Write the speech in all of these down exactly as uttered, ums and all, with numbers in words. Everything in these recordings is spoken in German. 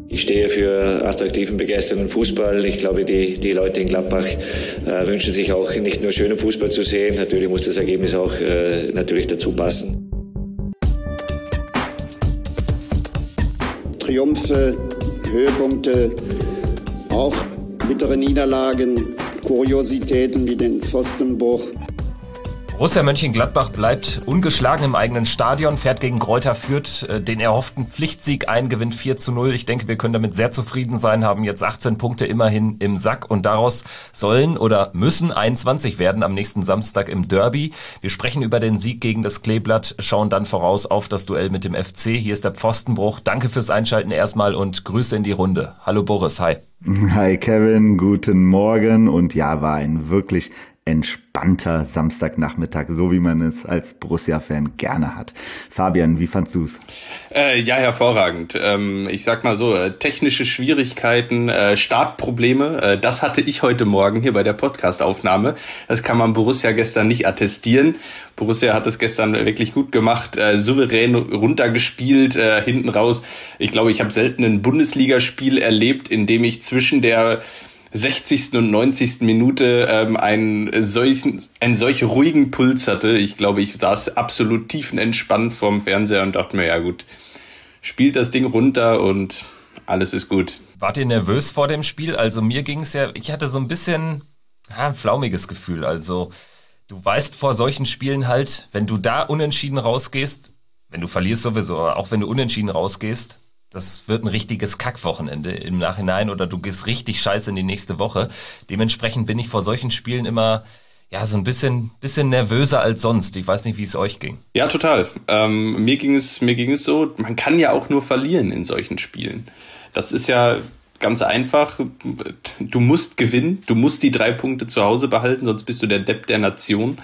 Ich stehe für attraktiven, begeisternden Fußball. Ich glaube, die, die Leute in Gladbach äh, wünschen sich auch nicht nur schönen Fußball zu sehen. Natürlich muss das Ergebnis auch äh, natürlich dazu passen. Triumphe, Höhepunkte, auch bittere Niederlagen, Kuriositäten wie den Pfostenbruch. Borussia Mönchengladbach bleibt ungeschlagen im eigenen Stadion, fährt gegen Greuther Fürth den erhofften Pflichtsieg ein, gewinnt vier zu null. Ich denke, wir können damit sehr zufrieden sein, haben jetzt achtzehn Punkte immerhin im Sack und daraus sollen oder müssen einundzwanzig werden am nächsten Samstag im Derby. Wir sprechen über den Sieg gegen das Kleeblatt, schauen dann voraus auf das Duell mit dem F C. Hier ist der Pfostenbruch. Danke fürs Einschalten erstmal und Grüße in die Runde. Hallo Boris, hi. Hi Kevin, guten Morgen und ja, war ein wirklich entspannter Samstagnachmittag, so wie man es als Borussia-Fan gerne hat. Fabian, wie fandst du's? Äh, ja, hervorragend. Ähm, ich sag mal so, äh, technische Schwierigkeiten, äh, Startprobleme, äh, das hatte ich heute Morgen hier bei der Podcast-Aufnahme. Das kann man Borussia gestern nicht attestieren. Borussia hat es gestern wirklich gut gemacht, äh, souverän runtergespielt, äh, hinten raus. Ich glaube, ich habe selten ein Bundesligaspiel erlebt, in dem ich zwischen der sechzigsten und neunzigsten Minute ähm, einen solchen, einen solch ruhigen Puls hatte. Ich glaube, ich saß absolut tiefenentspannt vorm Fernseher und dachte mir, ja gut, spielt das Ding runter und alles ist gut. Wart ihr nervös vor dem Spiel? Also mir ging es ja, ich hatte so ein bisschen ja, ein flaumiges Gefühl. Also du weißt vor solchen Spielen halt, wenn du da unentschieden rausgehst, wenn du verlierst sowieso, aber auch wenn du unentschieden rausgehst, das wird ein richtiges Kackwochenende im Nachhinein oder du gehst richtig scheiße in die nächste Woche. Dementsprechend bin ich vor solchen Spielen immer ja so ein bisschen bisschen nervöser als sonst. Ich weiß nicht, wie es euch ging. Ja, total. Ähm, mir ging es mir ging es so, man kann ja auch nur verlieren in solchen Spielen. Das ist ja ganz einfach. Du musst gewinnen, du musst die drei Punkte zu Hause behalten, sonst bist du der Depp der Nation.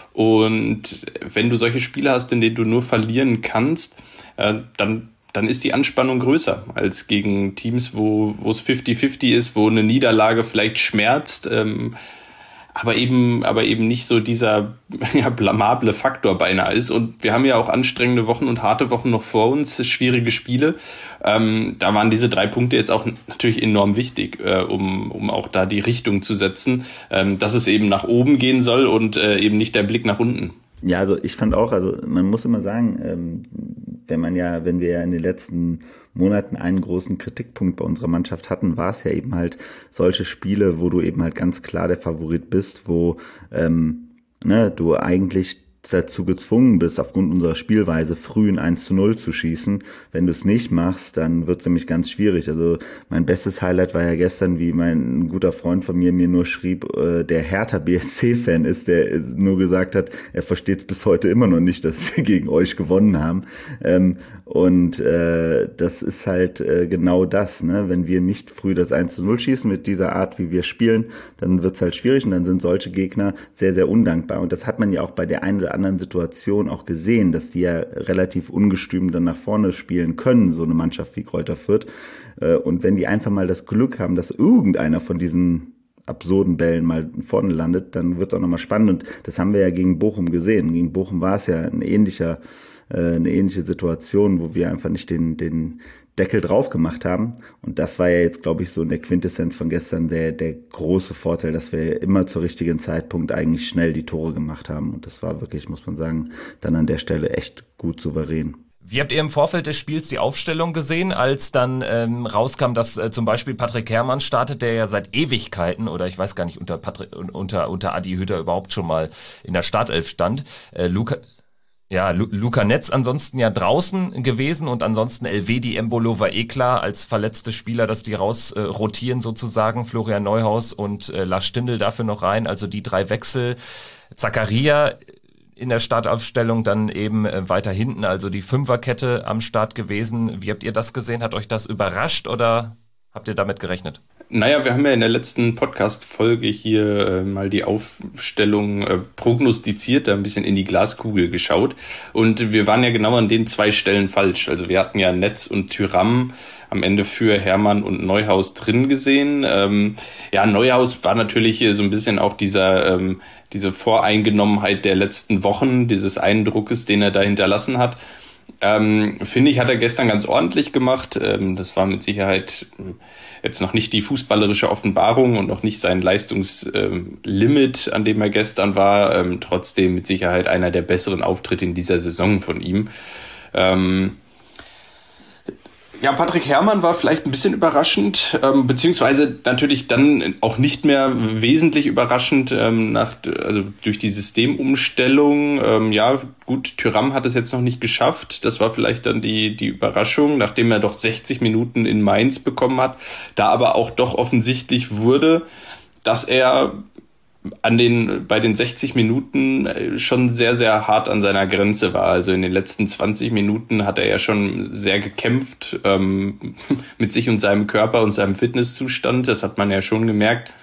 Und wenn du solche Spiele hast, in denen du nur verlieren kannst, äh, dann dann ist die Anspannung größer als gegen Teams, wo wo es fünfzig fünfzig ist, wo eine Niederlage vielleicht schmerzt, ähm, aber eben aber eben nicht so dieser ja, blamable Faktor beinahe ist. Und wir haben ja auch anstrengende Wochen und harte Wochen noch vor uns, schwierige Spiele. Ähm, da waren diese drei Punkte jetzt auch natürlich enorm wichtig, äh, um um auch da die Richtung zu setzen, ähm, dass es eben nach oben gehen soll und äh, eben nicht der Blick nach unten. Ja, also ich fand auch, also man muss immer sagen, ähm, wenn man ja, wenn wir ja in den letzten Monaten einen großen Kritikpunkt bei unserer Mannschaft hatten, war es ja eben halt solche Spiele, wo du eben halt ganz klar der Favorit bist, wo ähm, ne, du eigentlich dazu gezwungen bist, aufgrund unserer Spielweise früh ein eins zu null zu schießen. Wenn du es nicht machst, dann wird es nämlich ganz schwierig. Also mein bestes Highlight war ja gestern, wie mein guter Freund von mir mir nur schrieb, äh, der Hertha B S C-Fan ist, der nur gesagt hat, er versteht es bis heute immer noch nicht, dass wir gegen euch gewonnen haben. Ähm, und äh, das ist halt äh, genau das, ne? Wenn wir nicht früh das eins zu null schießen mit dieser Art, wie wir spielen, dann wird es halt schwierig und dann sind solche Gegner sehr, sehr undankbar. Und das hat man ja auch bei der einen oder anderen Situation auch gesehen, dass die ja relativ ungestüm dann nach vorne spielen können, so eine Mannschaft wie Greuther Fürth. Und wenn die einfach mal das Glück haben, dass irgendeiner von diesen absurden Bällen mal vorne landet, dann wird es auch nochmal spannend. Und das haben wir ja gegen Bochum gesehen. Gegen Bochum war es ja ein ähnlicher, eine ähnliche Situation, wo wir einfach nicht den, den Deckel drauf gemacht haben. Und das war ja jetzt, glaube ich, so in der Quintessenz von gestern der, der große Vorteil, dass wir immer zur richtigen Zeitpunkt eigentlich schnell die Tore gemacht haben. Und das war wirklich, muss man sagen, dann an der Stelle echt gut souverän. Wie habt ihr im Vorfeld des Spiels die Aufstellung gesehen, als dann ähm, rauskam, dass äh, zum Beispiel Patrick Herrmann startet, der ja seit Ewigkeiten, oder ich weiß gar nicht, unter Patrick, unter, unter Adi Hütter überhaupt schon mal in der Startelf stand. Äh, Luca... Ja, Lu- Luca Netz ansonsten ja draußen gewesen und ansonsten Elvedi Embolo war eh klar als verletzte Spieler, dass die raus äh, rotieren sozusagen. Florian Neuhaus und äh, Lars Stindl dafür noch rein, also die drei Wechsel. Zakaria in der Startaufstellung dann eben äh, weiter hinten, also die Fünferkette am Start gewesen. Wie habt ihr das gesehen? Hat euch das überrascht oder habt ihr damit gerechnet? Naja, wir haben ja in der letzten Podcast-Folge hier äh, mal die Aufstellung äh, prognostiziert, da ein bisschen in die Glaskugel geschaut. Und wir waren ja genau an den zwei Stellen falsch. Also wir hatten ja Netz und Thuram am Ende für Herrmann und Neuhaus drin gesehen. Ähm, ja, Neuhaus war natürlich so ein bisschen auch dieser ähm, diese Voreingenommenheit der letzten Wochen, dieses Eindruckes, den er da hinterlassen hat. Ähm, finde ich, hat er gestern ganz ordentlich gemacht. Ähm, das war mit Sicherheit jetzt noch nicht die fußballerische Offenbarung und noch nicht sein Leistungslimit, ähm, an dem er gestern war. Ähm, trotzdem mit Sicherheit einer der besseren Auftritte in dieser Saison von ihm. Ähm, Ja, Patrick Herrmann war vielleicht ein bisschen überraschend, ähm, beziehungsweise natürlich dann auch nicht mehr wesentlich überraschend ähm, nach, also durch die Systemumstellung. Ähm, ja, gut, Thuram hat es jetzt noch nicht geschafft. Das war vielleicht dann die die Überraschung, nachdem er doch sechzig Minuten in Mainz bekommen hat, da aber auch doch offensichtlich wurde, dass er an den, bei den sechzig Minuten schon sehr, sehr hart an seiner Grenze war. Also in den letzten zwanzig Minuten hat er ja schon sehr gekämpft ähm, mit sich und seinem Körper und seinem Fitnesszustand. Das hat man ja schon gemerkt.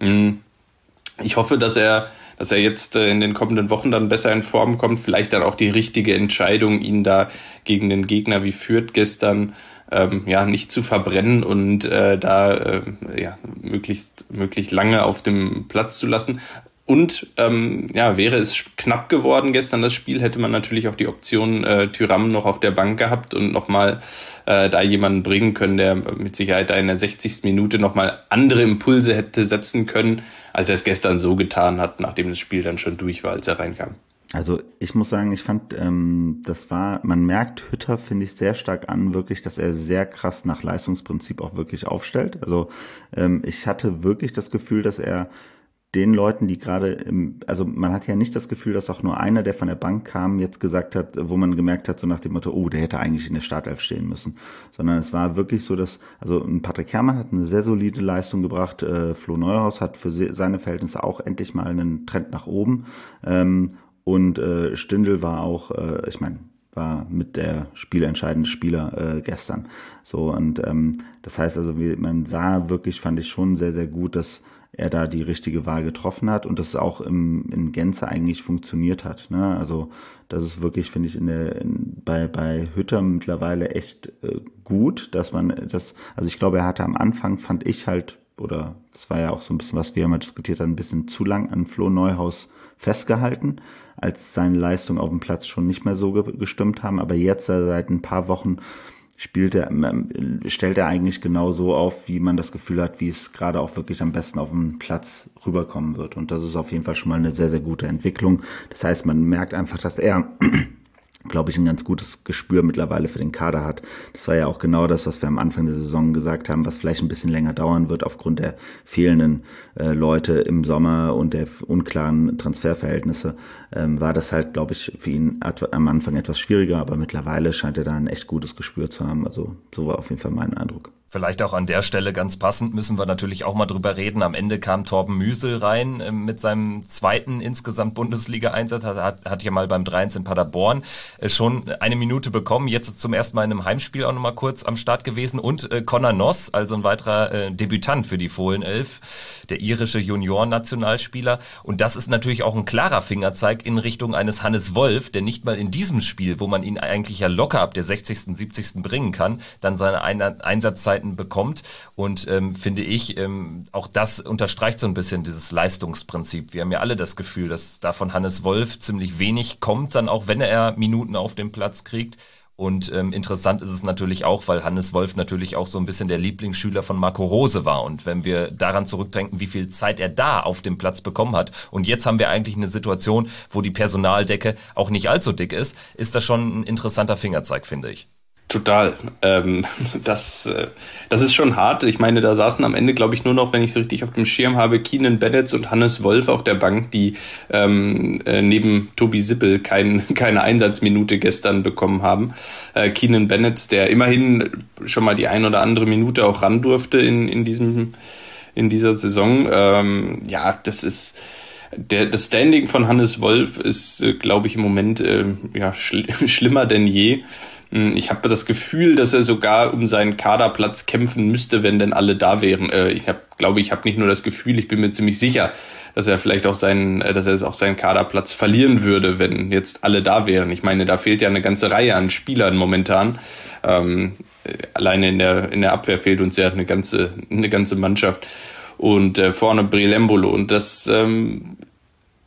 Ich hoffe, dass er, dass er jetzt in den kommenden Wochen dann besser in Form kommt. Vielleicht dann auch die richtige Entscheidung, ihn da gegen den Gegner wie Fürth gestern Ähm, ja, nicht zu verbrennen und äh, da äh, ja, möglichst möglichst lange auf dem Platz zu lassen. Und ähm, ja, wäre es knapp geworden gestern das Spiel, hätte man natürlich auch die Option äh, Thuram noch auf der Bank gehabt und nochmal äh, da jemanden bringen können, der mit Sicherheit da in der sechzigsten Minute nochmal andere Impulse hätte setzen können, als er es gestern so getan hat, nachdem das Spiel dann schon durch war, als er reinkam. Also ich muss sagen, ich fand, ähm, das war, man merkt Hütter, finde ich, sehr stark an, wirklich, dass er sehr krass nach Leistungsprinzip auch wirklich aufstellt. Also ähm, ich hatte wirklich das Gefühl, dass er den Leuten, die gerade, im, also man hat ja nicht das Gefühl, dass auch nur einer, der von der Bank kam, jetzt gesagt hat, wo man gemerkt hat, so nach dem Motto, oh, der hätte eigentlich in der Startelf stehen müssen. Sondern es war wirklich so, dass, also Patrick Herrmann hat eine sehr solide Leistung gebracht, äh, Flo Neuhaus hat für seine Verhältnisse auch endlich mal einen Trend nach oben, ähm, und äh, Stindl war auch, äh, ich meine, war mit der spielentscheidende Spieler äh, gestern. So, und ähm, das heißt also, wie, man sah wirklich, fand ich schon sehr, sehr gut, dass er da die richtige Wahl getroffen hat und dass es auch im, in Gänze eigentlich funktioniert hat. Ne? Also das ist wirklich, finde ich, in der in, bei bei Hütter mittlerweile echt äh, gut, dass man das, also ich glaube, er hatte am Anfang, fand ich halt, oder das war ja auch so ein bisschen, was wir immer diskutiert haben, ein bisschen zu lang an Flo Neuhaus festgehalten, als seine Leistungen auf dem Platz schon nicht mehr so ge- gestimmt haben. Aber jetzt, seit ein paar Wochen, spielt er, stellt er eigentlich genau so auf, wie man das Gefühl hat, wie es gerade auch wirklich am besten auf dem Platz rüberkommen wird. Und das ist auf jeden Fall schon mal eine sehr, sehr gute Entwicklung. Das heißt, man merkt einfach, dass er, glaube ich, ein ganz gutes Gespür mittlerweile für den Kader hat. Das war ja auch genau das, was wir am Anfang der Saison gesagt haben, was vielleicht ein bisschen länger dauern wird aufgrund der fehlenden äh, Leute im Sommer und der unklaren Transferverhältnisse. Ähm, war das halt, glaube ich, für ihn at- am Anfang etwas schwieriger, aber mittlerweile scheint er da ein echt gutes Gespür zu haben. Also so war auf jeden Fall mein Eindruck. Vielleicht auch an der Stelle ganz passend müssen wir natürlich auch mal drüber reden. Am Ende kam Torben Müsel rein äh, mit seinem zweiten insgesamt Bundesliga-Einsatz. Hat, hat, hat ja mal beim drei eins in Paderborn äh, schon eine Minute bekommen. Jetzt ist zum ersten Mal in einem Heimspiel auch nochmal kurz am Start gewesen. Und äh, Conor Noss, also ein weiterer äh, Debütant für die Fohlenelf, der irische Junioren-Nationalspieler. Und das ist natürlich auch ein klarer Fingerzeig in Richtung eines Hannes Wolf, der nicht mal in diesem Spiel, wo man ihn eigentlich ja locker ab der sechzigsten, siebzigsten bringen kann, dann seine Ein- Einsatzzeiten bekommt. Und ähm, finde ich, ähm, auch das unterstreicht so ein bisschen dieses Leistungsprinzip. Wir haben ja alle das Gefühl, dass da von Hannes Wolf ziemlich wenig kommt, dann auch wenn er Minuten auf dem Platz kriegt. Und ähm, interessant ist es natürlich auch, weil Hannes Wolf natürlich auch so ein bisschen der Lieblingsschüler von Marco Rose war. Und wenn wir daran zurückdenken, wie viel Zeit er da auf dem Platz bekommen hat, und jetzt haben wir eigentlich eine Situation, wo die Personaldecke auch nicht allzu dick ist, ist das schon ein interessanter Fingerzeig, finde ich. Total. Ähm, das, äh, das ist schon hart. Ich meine, da saßen am Ende, glaube ich, nur noch, wenn ich es richtig auf dem Schirm habe, Keenan Bennett und Hannes Wolf auf der Bank, die ähm, äh, neben Tobi Sippel kein, keine Einsatzminute gestern bekommen haben. Äh, Keenan Bennett, der immerhin schon mal die ein oder andere Minute auch ran durfte in, in diesem, in dieser Saison. Ähm, ja, das ist, Der, das Standing von Hannes Wolf ist, äh, glaube ich, im Moment äh, ja, schl- schlimmer denn je. Ich habe das Gefühl, dass er sogar um seinen Kaderplatz kämpfen müsste, wenn denn alle da wären. Äh, ich hab, glaube, ich habe nicht nur das Gefühl, ich bin mir ziemlich sicher, dass er vielleicht auch seinen, dass er auch seinen Kaderplatz verlieren würde, wenn jetzt alle da wären. Ich meine, da fehlt ja eine ganze Reihe an Spielern momentan. Ähm, alleine in der in der Abwehr fehlt uns ja eine ganze eine ganze Mannschaft und äh, vorne Brelembolo und das ähm,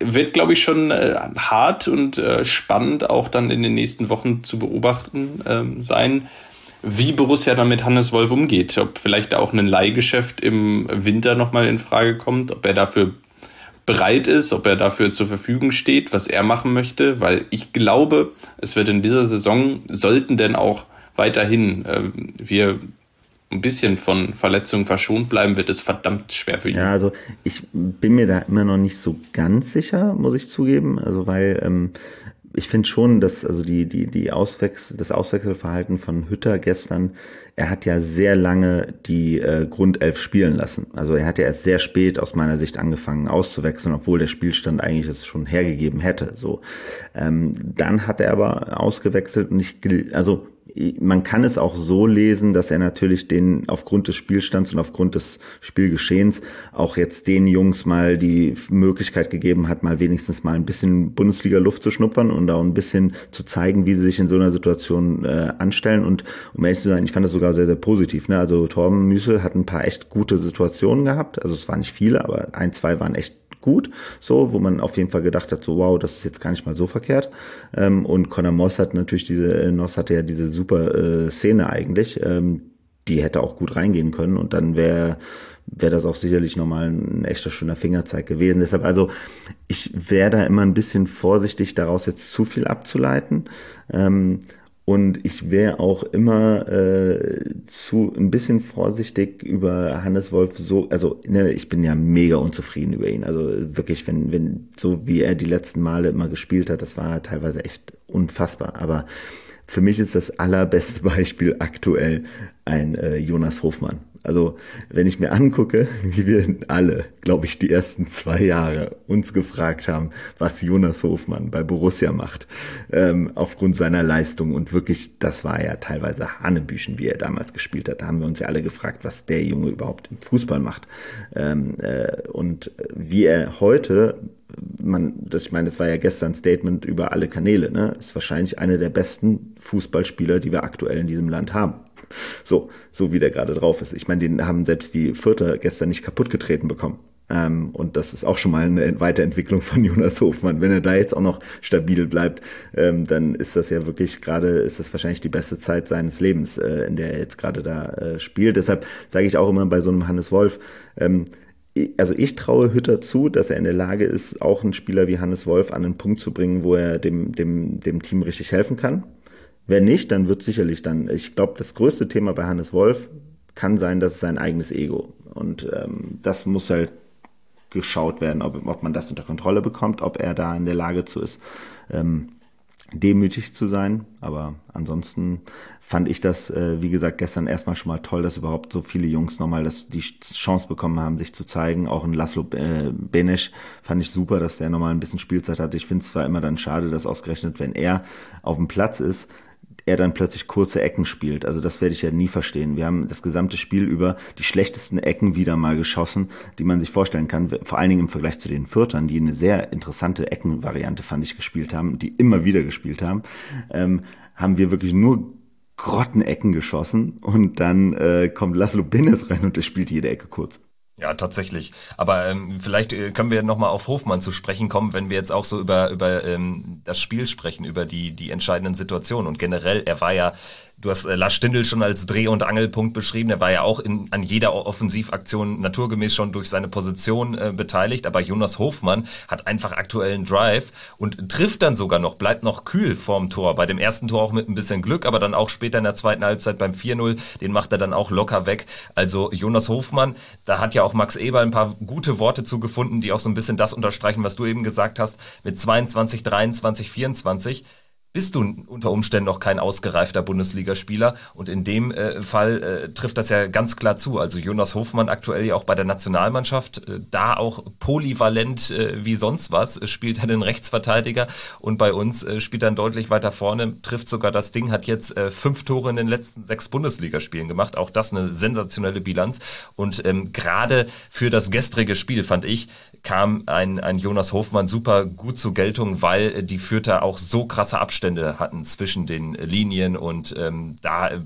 wird, glaube ich, schon äh, hart und äh, spannend auch dann in den nächsten Wochen zu beobachten äh, sein, wie Borussia dann mit Hannes Wolf umgeht. Ob vielleicht auch ein Leihgeschäft im Winter nochmal in Frage kommt, ob er dafür bereit ist, ob er dafür zur Verfügung steht, was er machen möchte, weil ich glaube, es wird in dieser Saison, sollten denn auch weiterhin äh, wir ein bisschen von Verletzungen verschont bleiben, wird es verdammt schwer für ihn. Ja, also ich bin mir da immer noch nicht so ganz sicher, muss ich zugeben, also weil ähm, ich finde schon, dass also die die die Auswechsel das Auswechselverhalten von Hütter gestern, er hat ja sehr lange die äh, Grundelf spielen lassen. Also er hat ja erst sehr spät aus meiner Sicht angefangen auszuwechseln, obwohl der Spielstand eigentlich es schon hergegeben hätte. So, ähm, dann hat er aber ausgewechselt und ich also man kann es auch so lesen, dass er natürlich den aufgrund des Spielstands und aufgrund des Spielgeschehens auch jetzt den Jungs mal die Möglichkeit gegeben hat, mal wenigstens mal ein bisschen Bundesliga-Luft zu schnuppern und auch ein bisschen zu zeigen, wie sie sich in so einer Situation äh, anstellen. Und um ehrlich zu sein, ich fand das sogar sehr, sehr positiv. Ne? Also Torben Müsel hat ein paar echt gute Situationen gehabt. Also es waren nicht viele, aber ein, zwei waren echt gut, so, wo man auf jeden Fall gedacht hat, so wow, das ist jetzt gar nicht mal so verkehrt. Ähm, und Conor Moss hat natürlich diese, Moss hatte ja diese super äh, Szene eigentlich, ähm, die hätte auch gut reingehen können und dann wäre wäre das auch sicherlich nochmal ein echter schöner Fingerzeig gewesen. Deshalb also, ich wäre da immer ein bisschen vorsichtig, daraus jetzt zu viel abzuleiten. Ähm, Und ich wäre auch immer äh, zu ein bisschen vorsichtig über Hannes Wolf so, also ne, ich bin ja mega unzufrieden über ihn. Also wirklich, wenn, wenn so wie er die letzten Male immer gespielt hat, das war teilweise echt unfassbar. Aber für mich ist das allerbeste Beispiel aktuell ein äh, Jonas Hofmann. Also wenn ich mir angucke, wie wir alle, glaube ich, die ersten zwei Jahre uns gefragt haben, was Jonas Hofmann bei Borussia macht, ähm, aufgrund seiner Leistung und wirklich, das war ja teilweise Hanebüchen, wie er damals gespielt hat. Da haben wir uns ja alle gefragt, was der Junge überhaupt im Fußball macht. Ähm, äh, und wie er heute, man, das, ich meine, das war ja gestern ein Statement über alle Kanäle, ne, ist wahrscheinlich einer der besten Fußballspieler, die wir aktuell in diesem Land haben. So, so wie der gerade drauf ist. Ich meine, den haben selbst die Vierter gestern nicht kaputt getreten bekommen. Ähm, und das ist auch schon mal eine Weiterentwicklung von Jonas Hofmann. Wenn er da jetzt auch noch stabil bleibt, ähm, dann ist das ja wirklich gerade, ist das wahrscheinlich die beste Zeit seines Lebens, äh, in der er jetzt gerade da äh, spielt. Deshalb sage ich auch immer bei so einem Hannes Wolf, ähm, also ich traue Hütter zu, dass er in der Lage ist, auch einen Spieler wie Hannes Wolf an einen Punkt zu bringen, wo er dem, dem, dem Team richtig helfen kann. Wenn nicht, dann wird sicherlich dann, ich glaube, das größte Thema bei Hannes Wolf kann sein, dass es sein eigenes Ego. Und ähm, das muss halt geschaut werden, ob, ob man das unter Kontrolle bekommt, ob er da in der Lage zu ist, ähm, demütig zu sein. Aber ansonsten fand ich das, äh, wie gesagt, gestern erstmal schon mal toll, dass überhaupt so viele Jungs nochmal das, die Chance bekommen haben, sich zu zeigen. Auch ein Laszlo äh, Benesch fand ich super, dass der nochmal ein bisschen Spielzeit hat. Ich finde es zwar immer dann schade, dass ausgerechnet, wenn er auf dem Platz ist, er dann plötzlich kurze Ecken spielt. Also das werde ich ja nie verstehen. Wir haben das gesamte Spiel über die schlechtesten Ecken wieder mal geschossen, die man sich vorstellen kann. Vor allen Dingen im Vergleich zu den Fürtern, die eine sehr interessante Eckenvariante, fand ich, gespielt haben, die immer wieder gespielt haben, ähm, haben wir wirklich nur Grottenecken geschossen und dann äh, kommt Laszlo Benesch rein und der spielt jede Ecke kurz. Ja, tatsächlich. Aber ähm, vielleicht äh, können wir nochmal auf Hofmann zu sprechen kommen, wenn wir jetzt auch so über über ähm, das Spiel sprechen, über die die entscheidenden Situationen. Und generell, er war ja, du hast äh, Lars Stindl schon als Dreh- und Angelpunkt beschrieben, er war ja auch in, an jeder Offensivaktion naturgemäß schon durch seine Position äh, beteiligt. Aber Jonas Hofmann hat einfach aktuellen Drive und trifft dann sogar noch, bleibt noch kühl vorm Tor. Bei dem ersten Tor auch mit ein bisschen Glück, aber dann auch später in der zweiten Halbzeit beim vier null, den macht er dann auch locker weg. Also Jonas Hofmann, da hat ja auch Max Eberl ein paar gute Worte zugefunden, die auch so ein bisschen das unterstreichen, was du eben gesagt hast, mit zweiundzwanzig, dreiundzwanzig, vierundzwanzig bist du unter Umständen noch kein ausgereifter Bundesligaspieler und in dem äh, Fall äh, trifft das ja ganz klar zu. Also Jonas Hofmann aktuell ja auch bei der Nationalmannschaft, äh, da auch polyvalent äh, wie sonst was, äh, spielt er den Rechtsverteidiger und bei uns äh, spielt er deutlich weiter vorne, trifft sogar das Ding, hat jetzt äh, fünf Tore in den letzten sechs Bundesligaspielen gemacht, auch das eine sensationelle Bilanz und ähm, gerade für das gestrige Spiel, fand ich, kam ein, ein Jonas Hofmann super gut zur Geltung, weil äh, die Fürther auch so krasse Abstände hatten zwischen den Linien und ähm, da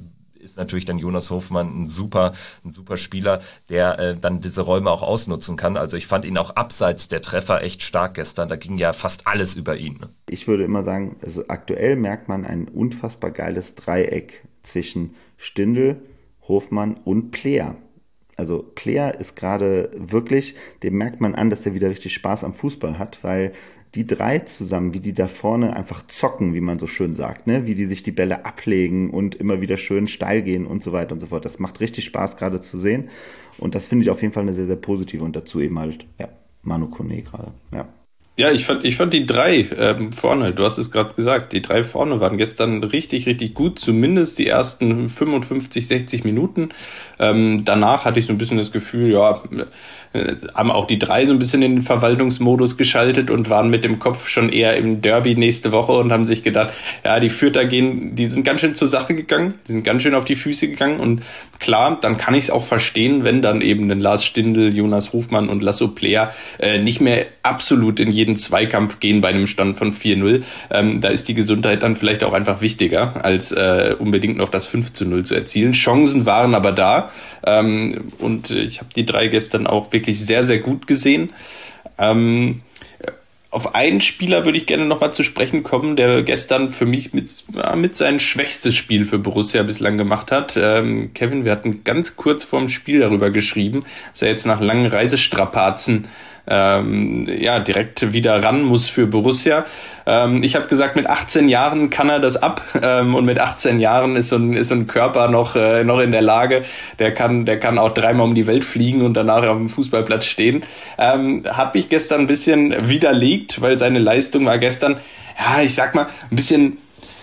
ist natürlich dann Jonas Hofmann ein super, ein super Spieler, der äh, dann diese Räume auch ausnutzen kann. Also ich fand ihn auch abseits der Treffer echt stark gestern. Da ging ja fast alles über ihn. Ne? Ich würde immer sagen, also aktuell merkt man ein unfassbar geiles Dreieck zwischen Stindl, Hofmann und Player. Also Player ist gerade wirklich, dem merkt man an, dass er wieder richtig Spaß am Fußball hat, weil die drei zusammen, wie die da vorne einfach zocken, wie man so schön sagt, ne? Wie die sich die Bälle ablegen und immer wieder schön steil gehen und so weiter und so fort. Das macht richtig Spaß gerade zu sehen und das finde ich auf jeden Fall eine sehr, sehr positive und dazu eben halt, ja, Manu Kone gerade, ja. Ja, ich fand, ich fand die drei ähm, vorne, du hast es gerade gesagt, die drei vorne waren gestern richtig, richtig gut, zumindest die ersten fünfundfünfzig, sechzig Minuten. Ähm, danach hatte ich so ein bisschen das Gefühl, ja, äh, haben auch die drei so ein bisschen in den Verwaltungsmodus geschaltet und waren mit dem Kopf schon eher im Derby nächste Woche und haben sich gedacht, ja, die Fürther gehen, die sind ganz schön zur Sache gegangen, die sind ganz schön auf die Füße gegangen und klar, dann kann ich es auch verstehen, wenn dann eben ein Lars Stindl, Jonas Hofmann und Lasso Player äh, nicht mehr absolut in jeden Zweikampf gehen bei einem Stand von vier null. Ähm, da ist die Gesundheit dann vielleicht auch einfach wichtiger, als äh, unbedingt noch das fünf zu null zu erzielen. Chancen waren aber da ähm, und ich habe die drei gestern auch wirklich sehr, sehr gut gesehen. Ähm, auf einen Spieler würde ich gerne nochmal zu sprechen kommen, der gestern für mich mit, mit sein schwächstes Spiel für Borussia bislang gemacht hat. Ähm, Kevin, wir hatten ganz kurz vorm Spiel darüber geschrieben, dass er jetzt nach langen Reisestrapazen Ähm, ja, direkt wieder ran muss für Borussia. Ähm, ich habe gesagt, mit achtzehn Jahren kann er das ab ähm, und mit achtzehn Jahren ist so ein, ist so ein Körper noch, äh, noch in der Lage, der kann, der kann auch dreimal um die Welt fliegen und danach auf dem Fußballplatz stehen. Ähm, habe ich gestern ein bisschen widerlegt, weil seine Leistung war gestern, ja, ich sag mal, ein bisschen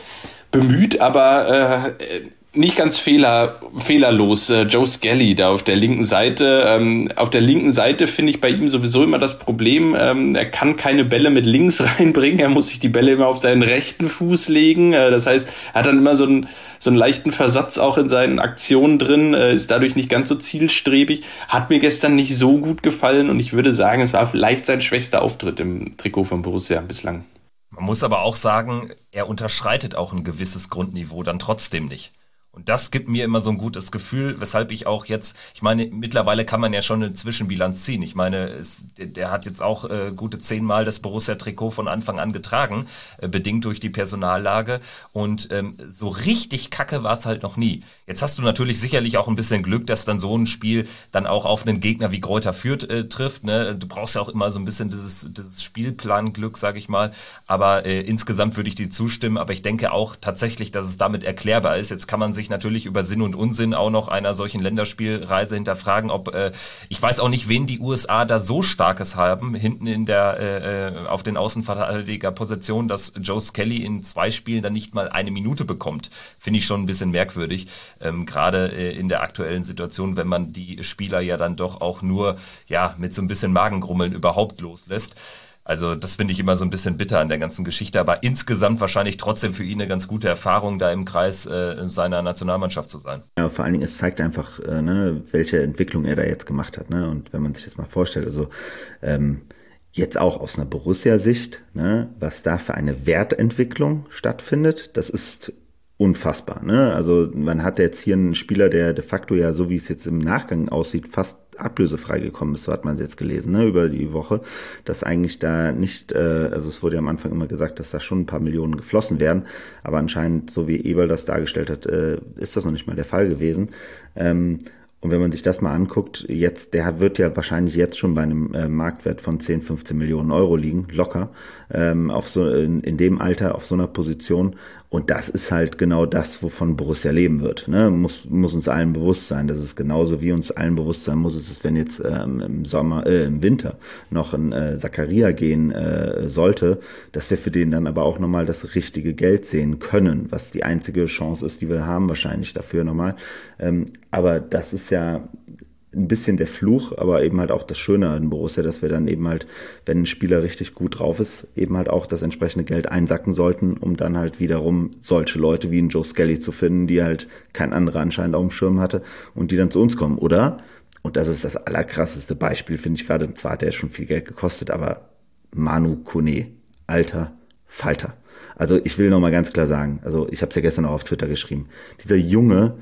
bemüht, aber äh, nicht ganz fehler, fehlerlos. Äh, Joe Skelly da auf der linken Seite. Ähm, auf der linken Seite finde ich bei ihm sowieso immer das Problem, ähm, er kann keine Bälle mit links reinbringen, er muss sich die Bälle immer auf seinen rechten Fuß legen. Äh, das heißt, er hat dann immer so einen, so einen leichten Versatz auch in seinen Aktionen drin, äh, ist dadurch nicht ganz so zielstrebig. Hat mir gestern nicht so gut gefallen und ich würde sagen, es war vielleicht sein schwächster Auftritt im Trikot von Borussia bislang. Man muss aber auch sagen, er unterschreitet auch ein gewisses Grundniveau dann trotzdem nicht. Und das gibt mir immer so ein gutes Gefühl, weshalb ich auch jetzt, ich meine, mittlerweile kann man ja schon eine Zwischenbilanz ziehen. Ich meine, es, der hat jetzt auch äh, gute zehnmal das Borussia-Trikot von Anfang an getragen, äh, bedingt durch die Personallage. Und ähm, so richtig kacke war es halt noch nie. Jetzt hast du natürlich sicherlich auch ein bisschen Glück, dass dann so ein Spiel dann auch auf einen Gegner wie Greuther Fürth äh, trifft. Ne? Du brauchst ja auch immer so ein bisschen dieses, dieses Spielplanglück, sag ich mal. Aber äh, insgesamt würde ich dir zustimmen. Aber ich denke auch tatsächlich, dass es damit erklärbar ist. Jetzt kann man sich natürlich über Sinn und Unsinn auch noch einer solchen Länderspielreise hinterfragen, ob äh, ich weiß auch nicht, wen die U S A da so Starkes haben, hinten in der äh, auf den Außenverteidigerpositionen, dass Joe Skelly in zwei Spielen dann nicht mal eine Minute bekommt. Finde ich schon ein bisschen merkwürdig, ähm, gerade äh, in der aktuellen Situation, wenn man die Spieler ja dann doch auch nur ja mit so ein bisschen Magengrummeln überhaupt loslässt. Also das finde ich immer so ein bisschen bitter an der ganzen Geschichte, aber insgesamt wahrscheinlich trotzdem für ihn eine ganz gute Erfahrung, da im Kreis äh, seiner Nationalmannschaft zu sein. Ja, vor allen Dingen, es zeigt einfach, äh, ne, welche Entwicklung er da jetzt gemacht hat. Ne? Und wenn man sich das mal vorstellt, also ähm, jetzt auch aus einer Borussia-Sicht, ne, was da für eine Wertentwicklung stattfindet, das ist unfassbar. Ne? Also man hat jetzt hier einen Spieler, der de facto ja, so wie es jetzt im Nachgang aussieht, fast ablösefrei gekommen ist, so hat man es jetzt gelesen, ne, über die Woche, dass eigentlich da nicht, äh, also es wurde ja am Anfang immer gesagt, dass da schon ein paar Millionen geflossen werden, aber anscheinend, so wie Eberl das dargestellt hat, äh, ist das noch nicht mal der Fall gewesen. Ähm, Und wenn man sich das mal anguckt, jetzt, der wird ja wahrscheinlich jetzt schon bei einem äh, Marktwert von zehn, fünfzehn Millionen Euro liegen, locker, ähm, auf so, in, in dem Alter, auf so einer Position. Und das ist halt genau das, wovon Borussia leben wird. Ne? Muss, muss uns allen bewusst sein. Das ist genauso wie uns allen bewusst sein muss, es ist, wenn jetzt ähm, im Sommer, äh, im Winter noch ein äh, Zakaria gehen äh, sollte, dass wir für den dann aber auch nochmal das richtige Geld sehen können, was die einzige Chance ist, die wir haben wahrscheinlich dafür nochmal. Ähm, aber das ist ja ein bisschen der Fluch, aber eben halt auch das Schöne an Borussia, dass wir dann eben halt, wenn ein Spieler richtig gut drauf ist, eben halt auch das entsprechende Geld einsacken sollten, um dann halt wiederum solche Leute wie einen Joe Skelly zu finden, die halt kein anderer anscheinend auf dem Schirm hatte und die dann zu uns kommen, oder? Und das ist das allerkrasseste Beispiel, finde ich gerade, zwar hat der schon viel Geld gekostet, aber Manu Kone, alter Falter. Also ich will nochmal ganz klar sagen, also ich habe es ja gestern auch auf Twitter geschrieben, dieser Junge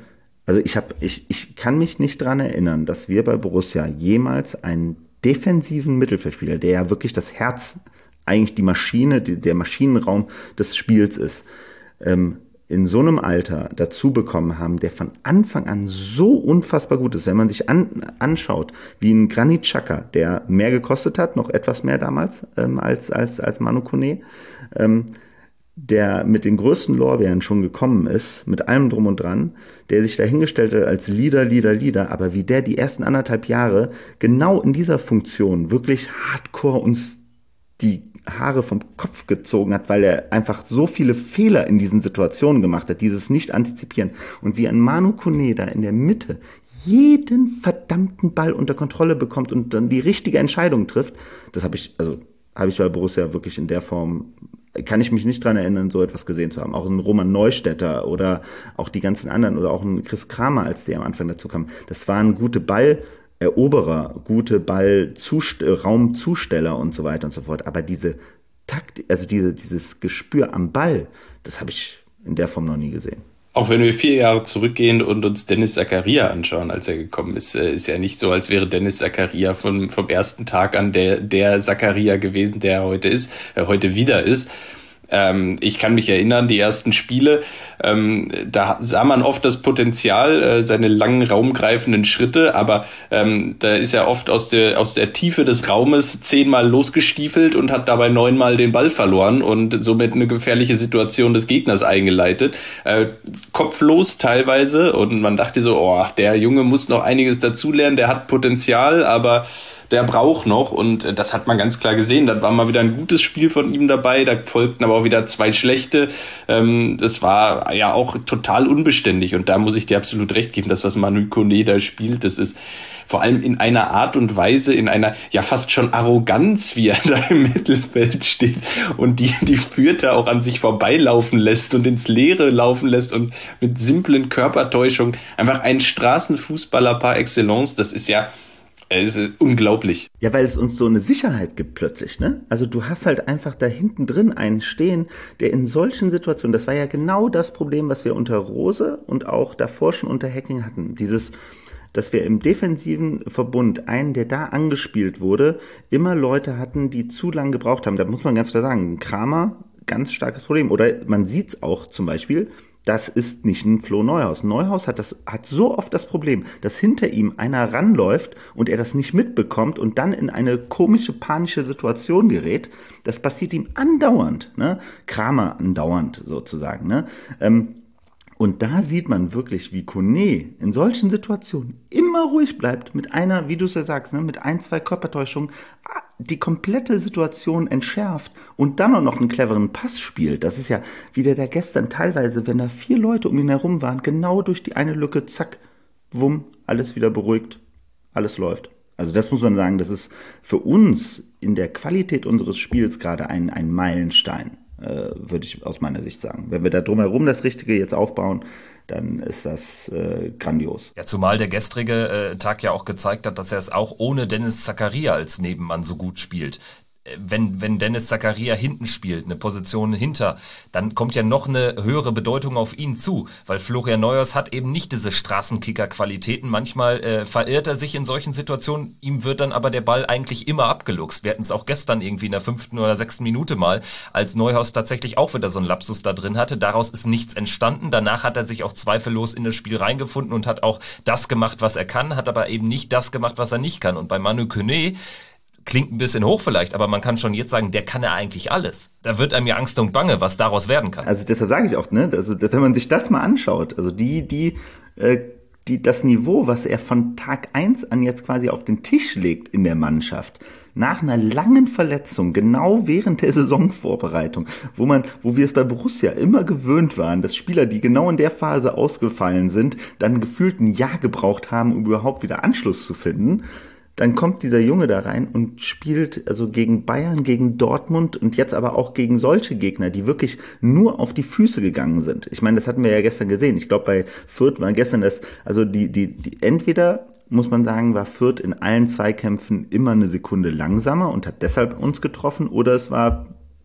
Also ich habe, ich, ich kann mich nicht dran erinnern, dass wir bei Borussia jemals einen defensiven Mittelfeldspieler, der ja wirklich das Herz, eigentlich die Maschine, die, der Maschinenraum des Spiels ist, ähm, in so einem Alter dazu bekommen haben, der von Anfang an so unfassbar gut ist. Wenn man sich an, anschaut, wie ein Granit Xhaka, der mehr gekostet hat, noch etwas mehr damals ähm, als, als, als Manu Kone, ähm, der mit den größten Lorbeeren schon gekommen ist, mit allem drum und dran, der sich dahingestellt hat als Leader, Leader, Leader, aber wie der die ersten anderthalb Jahre genau in dieser Funktion wirklich hardcore uns die Haare vom Kopf gezogen hat, weil er einfach so viele Fehler in diesen Situationen gemacht hat, dieses Nicht-Antizipieren. Und wie ein Manu Kone da in der Mitte jeden verdammten Ball unter Kontrolle bekommt und dann die richtige Entscheidung trifft, das habe ich, also habe ich bei Borussia wirklich in der Form, kann ich mich nicht dran erinnern, so etwas gesehen zu haben. Auch ein Roman Neustädter oder auch die ganzen anderen oder auch ein Chris Kramer, als der am Anfang dazu kam. Das waren gute Ball- Eroberer, gute Ball-Raumzusteller und so weiter und so fort. Aber diese Takt, also diese, dieses Gespür am Ball, das habe ich in der Form noch nie gesehen. Auch wenn wir vier Jahre zurückgehen und uns Dennis Zakaria anschauen, als er gekommen ist, ist ja nicht so, als wäre Dennis Zakaria vom, vom ersten Tag an der, der Zakaria gewesen, der er heute ist, äh, heute wieder ist. Ähm, ich kann mich erinnern, die ersten Spiele, ähm, da sah man oft das Potenzial, äh, seine langen, raumgreifenden Schritte, aber ähm, da ist er oft aus der, aus der Tiefe des Raumes zehnmal losgestiefelt und hat dabei neunmal den Ball verloren und somit eine gefährliche Situation des Gegners eingeleitet. Äh, kopflos teilweise, und man dachte so, oh, der Junge muss noch einiges dazulernen, der hat Potenzial, aber der braucht noch, und das hat man ganz klar gesehen. Da war mal wieder ein gutes Spiel von ihm dabei, da folgten aber auch wieder zwei schlechte. Ähm, das war ja auch total unbeständig, und da muss ich dir absolut recht geben, das, was Manu Kone da spielt, das ist vor allem in einer Art und Weise, in einer ja fast schon Arroganz, wie er da im Mittelfeld steht und die, die Fürther auch an sich vorbeilaufen lässt und ins Leere laufen lässt und mit simplen Körpertäuschungen. Einfach ein Straßenfußballer par excellence, das ist ja Es ist unglaublich. Ja, weil es uns so eine Sicherheit gibt plötzlich, ne? Also du hast halt einfach da hinten drin einen stehen, der in solchen Situationen, das war ja genau das Problem, was wir unter Rose und auch davor schon unter Hacking hatten. Dieses, dass wir im defensiven Verbund einen, der da angespielt wurde, immer Leute hatten, die zu lange gebraucht haben. Da muss man ganz klar sagen, Kramer, ganz starkes Problem. Oder man sieht's auch zum Beispiel, das ist nicht ein Flo Neuhaus. Neuhaus hat das, hat so oft das Problem, dass hinter ihm einer ranläuft und er das nicht mitbekommt und dann in eine komische, panische Situation gerät. Das passiert ihm andauernd, ne? Kramer andauernd sozusagen, ne? Ähm, Und da sieht man wirklich, wie Kone in solchen Situationen immer ruhig bleibt, mit einer, wie du es ja sagst, ne, mit ein, zwei Körpertäuschungen, die komplette Situation entschärft und dann auch noch einen cleveren Pass spielt. Das ist ja, wie der da gestern teilweise, wenn da vier Leute um ihn herum waren, genau durch die eine Lücke, zack, wumm, alles wieder beruhigt, alles läuft. Also das muss man sagen, das ist für uns in der Qualität unseres Spiels gerade ein, ein Meilenstein. Würde ich aus meiner Sicht sagen. Wenn wir da drumherum das Richtige jetzt aufbauen, dann ist das äh, grandios. Ja, zumal der gestrige äh, Tag ja auch gezeigt hat, dass er es auch ohne Dennis Zakaria als Nebenmann so gut spielt. Wenn, wenn Dennis Zakaria hinten spielt, eine Position hinter, dann kommt ja noch eine höhere Bedeutung auf ihn zu, weil Florian Neuhaus hat eben nicht diese Straßenkicker-Qualitäten. Manchmal äh, verirrt er sich in solchen Situationen, ihm wird dann aber der Ball eigentlich immer abgeluchst. Wir hatten es auch gestern irgendwie in der fünften oder sechsten Minute mal, als Neuhaus tatsächlich auch wieder so einen Lapsus da drin hatte. Daraus ist nichts entstanden. Danach hat er sich auch zweifellos in das Spiel reingefunden und hat auch das gemacht, was er kann, hat aber eben nicht das gemacht, was er nicht kann. Und bei Manu Kone klingt ein bisschen hoch vielleicht, aber man kann schon jetzt sagen, der kann ja eigentlich alles. Da wird einem ja Angst und Bange, was daraus werden kann. Also deshalb sage ich auch, ne, also wenn man sich das mal anschaut, also die, die, äh, die, das Niveau, was er von Tag eins an jetzt quasi auf den Tisch legt in der Mannschaft, nach einer langen Verletzung, genau während der Saisonvorbereitung, wo man, wo wir es bei Borussia immer gewöhnt waren, dass Spieler, die genau in der Phase ausgefallen sind, dann gefühlt ein Jahr gebraucht haben, um überhaupt wieder Anschluss zu finden. Dann kommt dieser Junge da rein und spielt also gegen Bayern, gegen Dortmund und jetzt aber auch gegen solche Gegner, die wirklich nur auf die Füße gegangen sind. Ich meine, das hatten wir ja gestern gesehen. Ich glaube, bei Fürth war gestern das, also die, die, die, entweder muss man sagen, war Fürth in allen Zweikämpfen immer eine Sekunde langsamer und hat deshalb uns getroffen, oder es war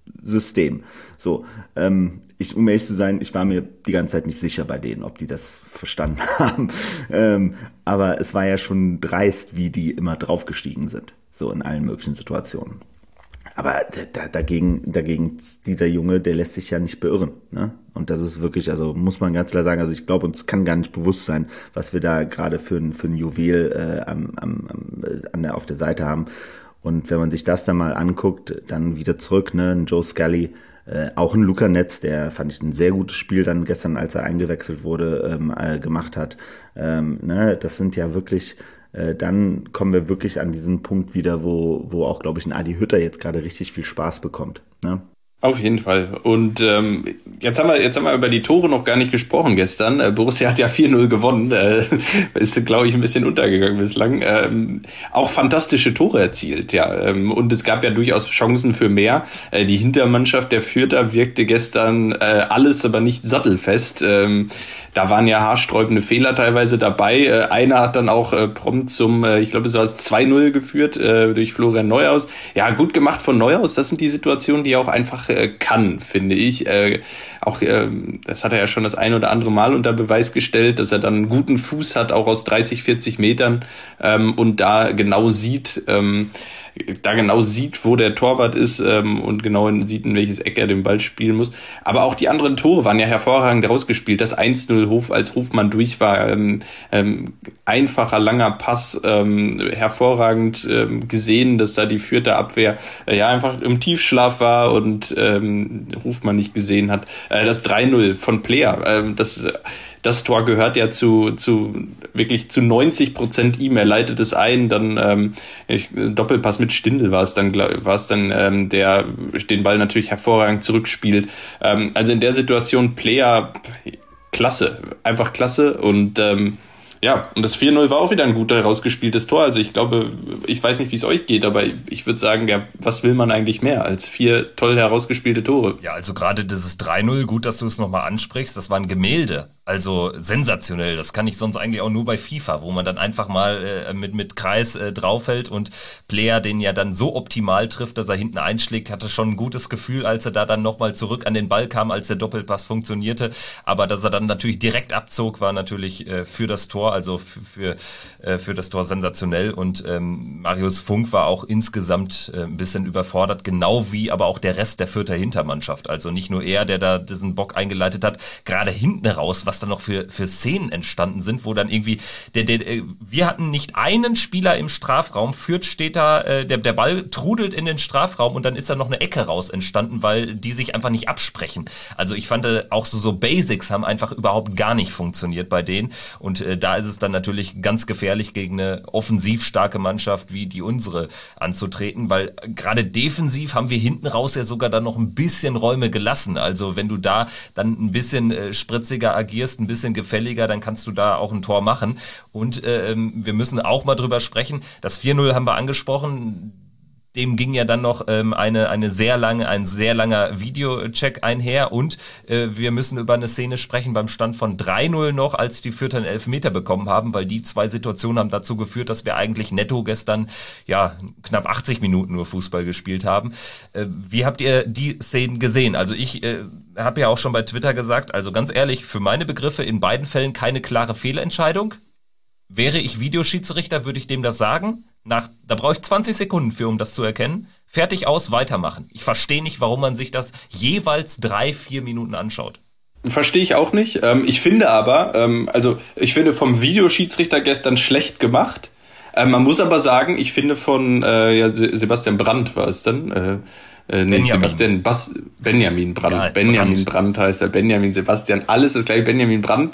System. So, ähm, ich, um ehrlich zu sein, ich war mir die ganze Zeit nicht sicher bei denen, ob die das verstanden haben. ähm, aber es war ja schon dreist, wie die immer draufgestiegen sind. So in allen möglichen Situationen. Aber da, dagegen, dagegen, dieser Junge, der lässt sich ja nicht beirren, ne? Und das ist wirklich, also muss man ganz klar sagen, also ich glaube, uns kann gar nicht bewusst sein, was wir da gerade für ein, für ein Juwel äh, am, am, an der, auf der Seite haben. Und wenn man sich das dann mal anguckt, dann wieder zurück, ne, ein Joe Scully, äh, auch ein Luca Netz, der fand ich ein sehr gutes Spiel dann gestern, als er eingewechselt wurde, ähm, äh, gemacht hat. Ähm, ne, das sind ja wirklich, äh, dann kommen wir wirklich an diesen Punkt wieder, wo, wo auch, glaube ich, ein Adi Hütter jetzt gerade richtig viel Spaß bekommt, ne? Auf jeden Fall. Und ähm, jetzt haben wir jetzt haben wir über die Tore noch gar nicht gesprochen gestern. Äh, Borussia hat ja vier null gewonnen. Äh, ist, glaube ich, ein bisschen untergegangen bislang. Ähm, auch fantastische Tore erzielt, ja. Ähm, und es gab ja durchaus Chancen für mehr. Äh, die Hintermannschaft der Fürther wirkte gestern äh, alles, aber nicht sattelfest. Ähm, da waren ja haarsträubende Fehler teilweise dabei. Äh, einer hat dann auch äh, prompt zum, äh, ich glaube, es war zwei null geführt äh, durch Florian Neuhaus. Ja, gut gemacht von Neuhaus. Das sind die Situationen, die auch einfach kann, finde ich. Äh, auch äh, das hat er ja schon das ein oder andere Mal unter Beweis gestellt, dass er dann einen guten Fuß hat, auch aus dreißig, vierzig Metern ähm, und da genau sieht, ähm, da genau sieht, wo der Torwart ist ähm, und genau sieht, in welches Eck er den Ball spielen muss. Aber auch die anderen Tore waren ja hervorragend rausgespielt. Das eins null, Hof, als Hofmann durch war, ähm, ähm, einfacher, langer Pass, ähm, hervorragend ähm, gesehen, dass da die vierte Abwehr äh, ja einfach im Tiefschlaf war und ähm, Hofmann nicht gesehen hat. Äh, das drei null von Player, äh, das Das Tor gehört ja zu, zu wirklich zu neunzig Prozent ihm. Er leitet es ein, dann ähm, ich, Doppelpass mit Stindl war es dann, war es dann ähm, der den Ball natürlich hervorragend zurückspielt. Ähm, also in der Situation Player klasse, einfach klasse und ähm, ja, und das vier null war auch wieder ein gut herausgespieltes Tor. Also ich glaube, ich weiß nicht, wie es euch geht, aber ich würde sagen, ja, was will man eigentlich mehr als vier toll herausgespielte Tore? Ja, also gerade dieses drei null, gut, dass du es nochmal ansprichst, das war ein Gemälde. Also sensationell. Das kann ich sonst eigentlich auch nur bei FIFA, wo man dann einfach mal äh, mit mit Kreis äh, draufhält und Player den ja dann so optimal trifft, dass er hinten einschlägt. Hatte schon ein gutes Gefühl, als er da dann nochmal zurück an den Ball kam, als der Doppelpass funktionierte. Aber dass er dann natürlich direkt abzog, war natürlich äh, für das Tor, also für für, äh, für das Tor sensationell. Und ähm, Marius Funk war auch insgesamt äh, ein bisschen überfordert, genau wie aber auch der Rest der Fürther Hintermannschaft. Also nicht nur er, der da diesen Bock eingeleitet hat, gerade hinten raus, was dann noch für für Szenen entstanden sind, wo dann irgendwie der, der wir hatten nicht einen Spieler im Strafraum, Fürth steht da, äh, der der Ball trudelt in den Strafraum und dann ist da noch eine Ecke raus entstanden, weil die sich einfach nicht absprechen. Also ich fand äh, auch so so Basics haben einfach überhaupt gar nicht funktioniert bei denen und äh, da ist es dann natürlich ganz gefährlich gegen eine offensiv starke Mannschaft wie die unsere anzutreten, weil gerade defensiv haben wir hinten raus ja sogar dann noch ein bisschen Räume gelassen. Also wenn du da dann ein bisschen äh, spritziger agierst, ein bisschen gefälliger, dann kannst du da auch ein Tor machen. Und äh, wir müssen auch mal drüber sprechen. Das vier null haben wir angesprochen. Dem ging ja dann noch ähm, eine eine sehr lange ein sehr langer Videocheck einher und äh, wir müssen über eine Szene sprechen beim Stand von drei null noch, als die Fürther einen Elfmeter bekommen haben, weil die zwei Situationen haben dazu geführt, dass wir eigentlich netto gestern ja knapp achtzig Minuten nur Fußball gespielt haben. Äh, wie habt ihr die Szenen gesehen? Also ich äh, habe ja auch schon bei Twitter gesagt, also ganz ehrlich, für meine Begriffe in beiden Fällen keine klare Fehlentscheidung. Wäre ich Videoschiedsrichter, würde ich dem das sagen. Nach, da brauche ich zwanzig Sekunden für, um das zu erkennen. Fertig aus, weitermachen. Ich verstehe nicht, warum man sich das jeweils drei, vier Minuten anschaut. Verstehe ich auch nicht. Ähm, ich finde aber, ähm, also ich finde vom Videoschiedsrichter gestern schlecht gemacht. Ähm, man muss aber sagen, ich finde von äh, ja, Sebastian Brandt war es dann, äh, Äh, nee, Benjamin. Sebastian Bas, Benjamin Brandt. Geil, Benjamin Brandt. Brandt heißt er. Benjamin Sebastian. Alles ist gleich Benjamin Brandt.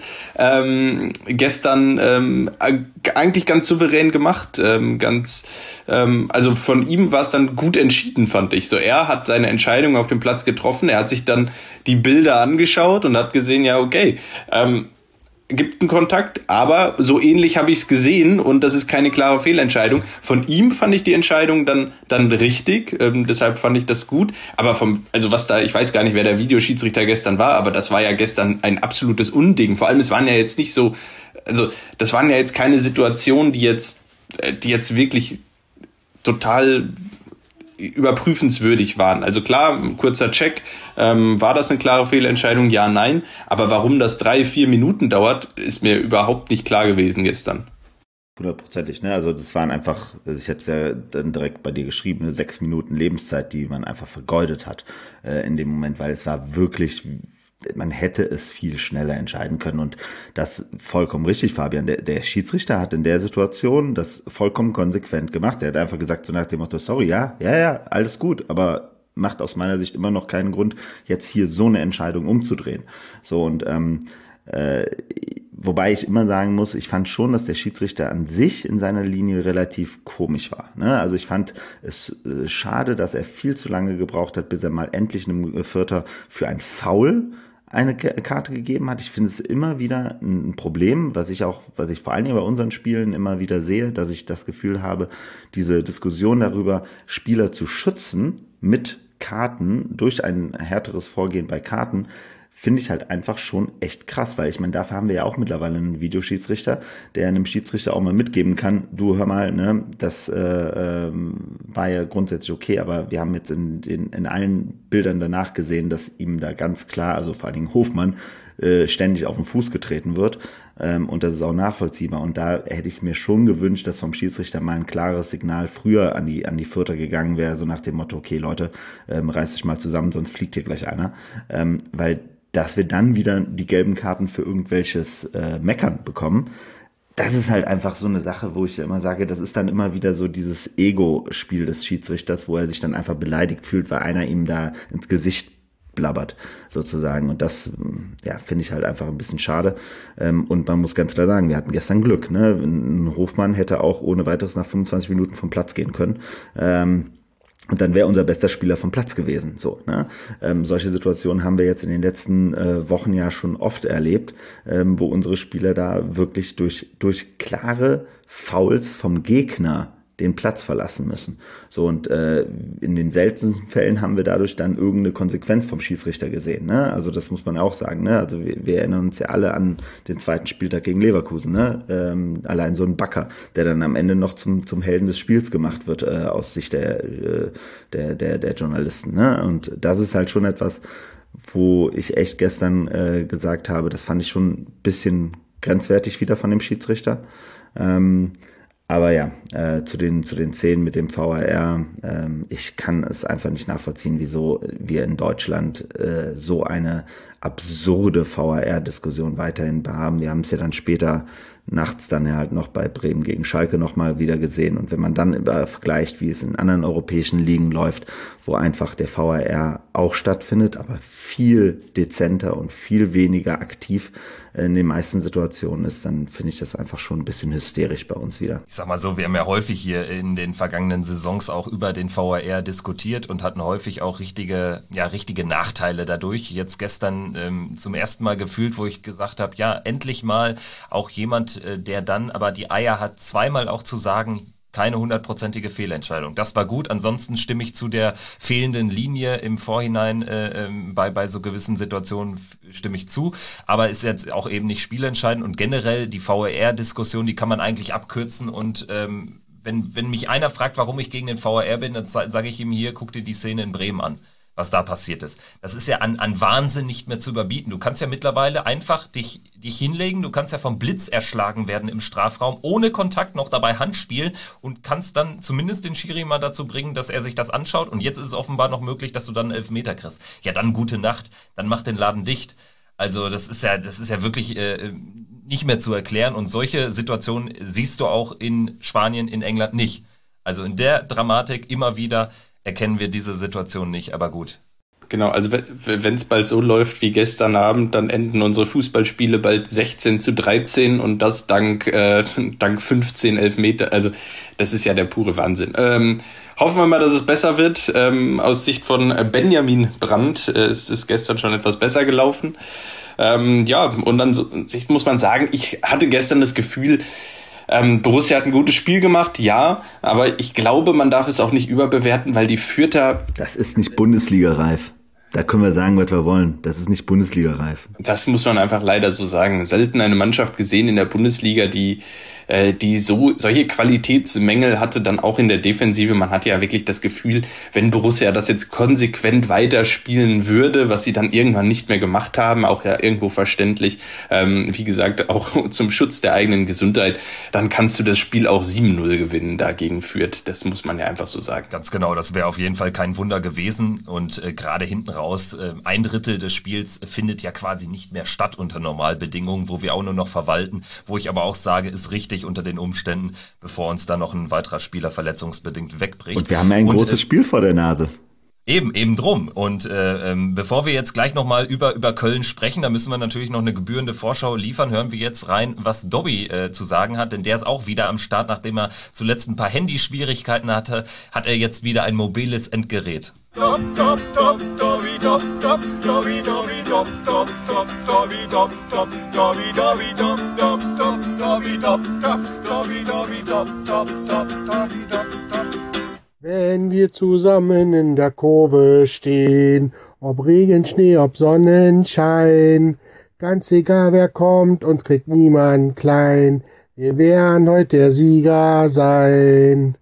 Ähm, gestern ähm, eigentlich ganz souverän gemacht. Ähm, ganz, ähm, also von ihm war es dann gut entschieden, fand ich. So, er hat seine Entscheidung auf dem Platz getroffen. Er hat sich dann die Bilder angeschaut und hat gesehen, ja, okay, ähm, gibt einen Kontakt, aber so ähnlich habe ich es gesehen und das ist keine klare Fehlentscheidung. Von ihm fand ich die Entscheidung dann dann richtig, ähm, deshalb fand ich das gut. Aber vom, also was da, ich weiß gar nicht, wer der Videoschiedsrichter gestern war, aber das war ja gestern ein absolutes Unding. Vor allem, es waren ja jetzt nicht so, also das waren ja jetzt keine Situationen, die jetzt, die jetzt wirklich total überprüfenswürdig waren. Also klar, ein kurzer Check, ähm, war das eine klare Fehlentscheidung? Ja, nein. Aber warum das drei, vier Minuten dauert, ist mir überhaupt nicht klar gewesen gestern. Hundertprozentig, ne? Also das waren einfach, also ich habe es ja dann direkt bei dir geschrieben, ne? sechs Minuten Lebenszeit, die man einfach vergeudet hat äh, in dem Moment, weil es war wirklich, man hätte es viel schneller entscheiden können und das vollkommen richtig, Fabian. Der, der Schiedsrichter hat in der Situation das vollkommen konsequent gemacht. Der hat einfach gesagt, so nach dem Motto, sorry, ja, ja, ja, alles gut, aber macht aus meiner Sicht immer noch keinen Grund, jetzt hier so eine Entscheidung umzudrehen. So und ähm, äh, wobei ich immer sagen muss, ich fand schon, dass der Schiedsrichter an sich in seiner Linie relativ komisch war. Ne? Also ich fand es äh, schade, dass er viel zu lange gebraucht hat, bis er mal endlich einem Vierter für ein Foul eine Karte gegeben hat. Ich finde es immer wieder ein Problem, was ich auch, was ich vor allen Dingen bei unseren Spielen immer wieder sehe, dass ich das Gefühl habe, diese Diskussion darüber, Spieler zu schützen mit Karten durch ein härteres Vorgehen bei Karten, finde ich halt einfach schon echt krass, weil ich meine, dafür haben wir ja auch mittlerweile einen Videoschiedsrichter, der einem Schiedsrichter auch mal mitgeben kann, du hör mal, ne, das äh, ähm, war ja grundsätzlich okay, aber wir haben jetzt in, in, in allen Bildern danach gesehen, dass ihm da ganz klar, also vor allen Dingen Hofmann, äh, ständig auf den Fuß getreten wird ähm, und das ist auch nachvollziehbar und da hätte ich es mir schon gewünscht, dass vom Schiedsrichter mal ein klares Signal früher an die an die Vierter gegangen wäre, so nach dem Motto, okay Leute, ähm, reißt euch mal zusammen, sonst fliegt hier gleich einer, ähm, weil dass wir dann wieder die gelben Karten für irgendwelches äh, Meckern bekommen, das ist halt einfach so eine Sache, wo ich immer sage, das ist dann immer wieder so dieses Ego-Spiel des Schiedsrichters, wo er sich dann einfach beleidigt fühlt, weil einer ihm da ins Gesicht blabbert, sozusagen. Und das, ja, finde ich halt einfach ein bisschen schade. Ähm, und man muss ganz klar sagen, wir hatten gestern Glück, ne? Ein Hofmann hätte auch ohne weiteres nach fünfundzwanzig Minuten vom Platz gehen können. Ähm, Und dann wäre unser bester Spieler vom Platz gewesen. So, ne? Ähm, solche Situationen haben wir jetzt in den letzten äh, Wochen ja schon oft erlebt, ähm, wo unsere Spieler da wirklich durch durch klare Fouls vom Gegner den Platz verlassen müssen. So und äh, in den seltensten Fällen haben wir dadurch dann irgendeine Konsequenz vom Schiedsrichter gesehen. Ne? Also das muss man auch sagen. Ne? Also wir, wir erinnern uns ja alle an den zweiten Spieltag gegen Leverkusen. Ne? Ähm, allein so ein Backer, der dann am Ende noch zum zum Helden des Spiels gemacht wird äh, aus Sicht der, äh, der der der Journalisten. Ne? Und das ist halt schon etwas, wo ich echt gestern äh, gesagt habe, das fand ich schon ein bisschen grenzwertig wieder von dem Schiedsrichter. Ähm, Aber ja, äh, zu den zu den Szenen mit dem V A R, ähm, ich kann es einfach nicht nachvollziehen, wieso wir in Deutschland äh, so eine absurde V A R-Diskussion weiterhin haben. Wir haben es ja dann später nachts dann halt noch bei Bremen gegen Schalke nochmal wieder gesehen. Und wenn man dann über vergleicht, wie es in anderen europäischen Ligen läuft, wo einfach der V A R auch stattfindet, aber viel dezenter und viel weniger aktiv in den meisten Situationen ist, dann finde ich das einfach schon ein bisschen hysterisch bei uns wieder. Ich sag mal so, wir haben ja häufig hier in den vergangenen Saisons auch über den V A R diskutiert und hatten häufig auch richtige, ja, richtige Nachteile dadurch. Jetzt gestern ähm, zum ersten Mal gefühlt, wo ich gesagt habe, ja, endlich mal auch jemand, äh, der dann aber die Eier hat, zweimal auch zu sagen, keine hundertprozentige Fehlentscheidung. Das war gut. Ansonsten stimme ich zu der fehlenden Linie im Vorhinein äh, bei bei so gewissen Situationen stimme ich zu. Aber ist jetzt auch eben nicht spielentscheidend. Und generell die V A R-Diskussion, die kann man eigentlich abkürzen. Und ähm, wenn wenn mich einer fragt, warum ich gegen den V A R bin, dann sage ich ihm hier, guck dir die Szene in Bremen an, was da passiert ist. Das ist ja an, an Wahnsinn nicht mehr zu überbieten. Du kannst ja mittlerweile einfach dich, dich hinlegen, du kannst ja vom Blitz erschlagen werden im Strafraum, ohne Kontakt noch dabei Hand spielen und kannst dann zumindest den Schiri mal dazu bringen, dass er sich das anschaut. Und jetzt ist es offenbar noch möglich, dass du dann einen Elfmeter kriegst. Ja, dann gute Nacht, dann mach den Laden dicht. Also das ist ja, das ist ja wirklich äh, nicht mehr zu erklären. Und solche Situationen siehst du auch in Spanien, in England nicht. Also in der Dramatik immer wieder erkennen wir diese Situation nicht, aber gut. Genau, also wenn es bald so läuft wie gestern Abend, dann enden unsere Fußballspiele bald sechzehn zu dreizehn und das dank äh, dank fünfzehn Elfmeter. Also das ist ja der pure Wahnsinn. Ähm, hoffen wir mal, dass es besser wird. Ähm, aus Sicht von Benjamin Brandt äh, ist es gestern schon etwas besser gelaufen. Ähm, ja, und an so Sicht muss man sagen, ich hatte gestern das Gefühl, Ähm, Borussia hat ein gutes Spiel gemacht, ja, aber ich glaube, man darf es auch nicht überbewerten, weil die Fürther... Das ist nicht Bundesliga-reif. Da können wir sagen, was wir wollen. Das ist nicht Bundesliga-reif. Das muss man einfach leider so sagen. Selten eine Mannschaft gesehen in der Bundesliga, die äh, die so solche Qualitätsmängel hatte, dann auch in der Defensive. Man hatte ja wirklich das Gefühl, wenn Borussia das jetzt konsequent weiterspielen würde, was sie dann irgendwann nicht mehr gemacht haben, auch ja irgendwo verständlich, ähm, wie gesagt, auch zum Schutz der eigenen Gesundheit, dann kannst du das Spiel auch sieben null gewinnen dagegen Fürth. Das muss man ja einfach so sagen. Ganz genau, das wäre auf jeden Fall kein Wunder gewesen und äh, gerade hinten raus, äh, ein Drittel des Spiels findet ja quasi nicht mehr statt unter Normalbedingungen, wo wir auch nur noch verwalten, wo ich aber auch sage, ist richtig unter den Umständen, bevor uns da noch ein weiterer Spieler verletzungsbedingt wegbricht. Und wir haben ja ein und, großes äh, Spiel vor der Nase. Eben, eben drum. Und äh, ähm, bevor wir jetzt gleich nochmal über über Köln sprechen, da müssen wir natürlich noch eine gebührende Vorschau liefern. Hören wir jetzt rein, was Dobby äh, zu sagen hat, denn der ist auch wieder am Start. Nachdem er zuletzt ein paar Handyschwierigkeiten hatte, hat er jetzt wieder ein mobiles Endgerät. Wenn wir zusammen in der Kurve stehen, ob Regen, Schnee, ob Sonnenschein, ganz egal wer kommt, uns kriegt niemand klein, wir werden heute der Sieger sein.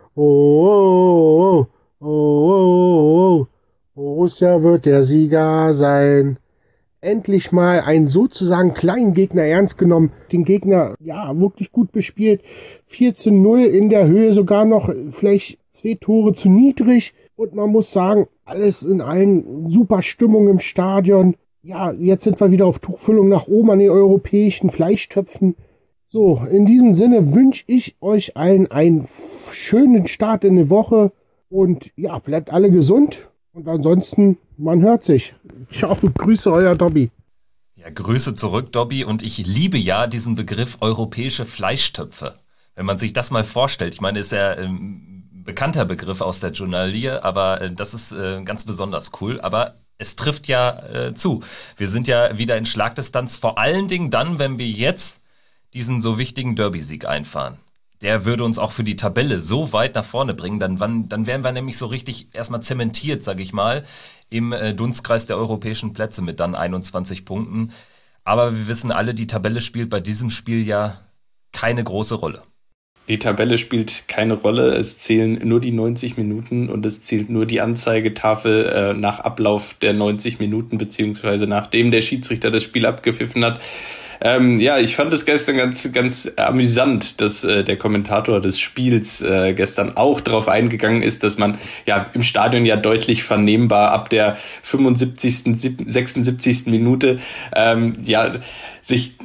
Oh, oh, oh, oh, oh, oh, Borussia wird der Sieger sein. Endlich mal einen sozusagen kleinen Gegner ernst genommen, den Gegner ja wirklich gut bespielt, vier zu null in der Höhe, sogar noch vielleicht zwei Tore zu niedrig und man muss sagen, alles in allen super Stimmung im Stadion. Ja, jetzt sind wir wieder auf Tuchfüllung nach oben an den europäischen Fleischtöpfen. So, in diesem Sinne wünsche ich euch allen einen schönen Start in die Woche und ja, bleibt alle gesund. Und ansonsten, man hört sich. Ciao, Grüße, euer Dobby. Ja, Grüße zurück, Dobby. Und ich liebe ja diesen Begriff europäische Fleischtöpfe. Wenn man sich das mal vorstellt. Ich meine, ist ja ein ähm, bekannter Begriff aus der Journalie, aber äh, das ist äh, ganz besonders cool. Aber es trifft ja äh, zu. Wir sind ja wieder in Schlagdistanz, vor allen Dingen dann, wenn wir jetzt diesen so wichtigen Derby-Sieg einfahren. Der würde uns auch für die Tabelle so weit nach vorne bringen, dann, wann, dann wären wir nämlich so richtig erstmal zementiert, sage ich mal, im äh, Dunstkreis der europäischen Plätze mit dann einundzwanzig Punkten. Aber wir wissen alle, die Tabelle spielt bei diesem Spiel ja keine große Rolle. Die Tabelle spielt keine Rolle, es zählen nur die neunzig Minuten und es zählt nur die Anzeigetafel äh, nach Ablauf der neunzig Minuten, beziehungsweise nachdem der Schiedsrichter das Spiel abgepfiffen hat. Ähm, ja, ich fand es gestern ganz, ganz amüsant, dass äh, der Kommentator des Spiels äh, gestern auch darauf eingegangen ist, dass man ja im Stadion ja deutlich vernehmbar ab der fünfundsiebzigsten, sechsundsiebzigsten Minute ähm, ja sich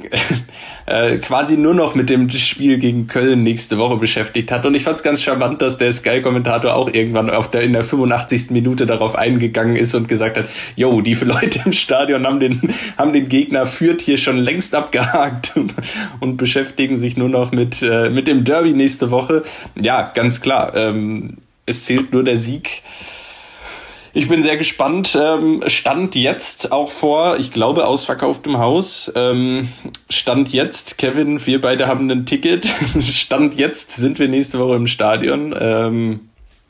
äh, quasi nur noch mit dem Spiel gegen Köln nächste Woche beschäftigt hat. Und ich fand es ganz charmant, dass der Sky-Kommentator auch irgendwann auf der, in der fünfundachtzigsten Minute darauf eingegangen ist und gesagt hat, jo, die Leute im Stadion haben den, haben den Gegner Fürth hier schon längst abgehakt und, und beschäftigen sich nur noch mit, äh, mit dem Derby nächste Woche. Ja, ganz klar, ähm, es zählt nur der Sieg. Ich bin sehr gespannt. Ähm, Stand jetzt auch vor, ich glaube, ausverkauftem Haus. Ähm, Stand jetzt, Kevin, wir beide haben ein Ticket. Stand jetzt sind wir nächste Woche im Stadion. Ähm,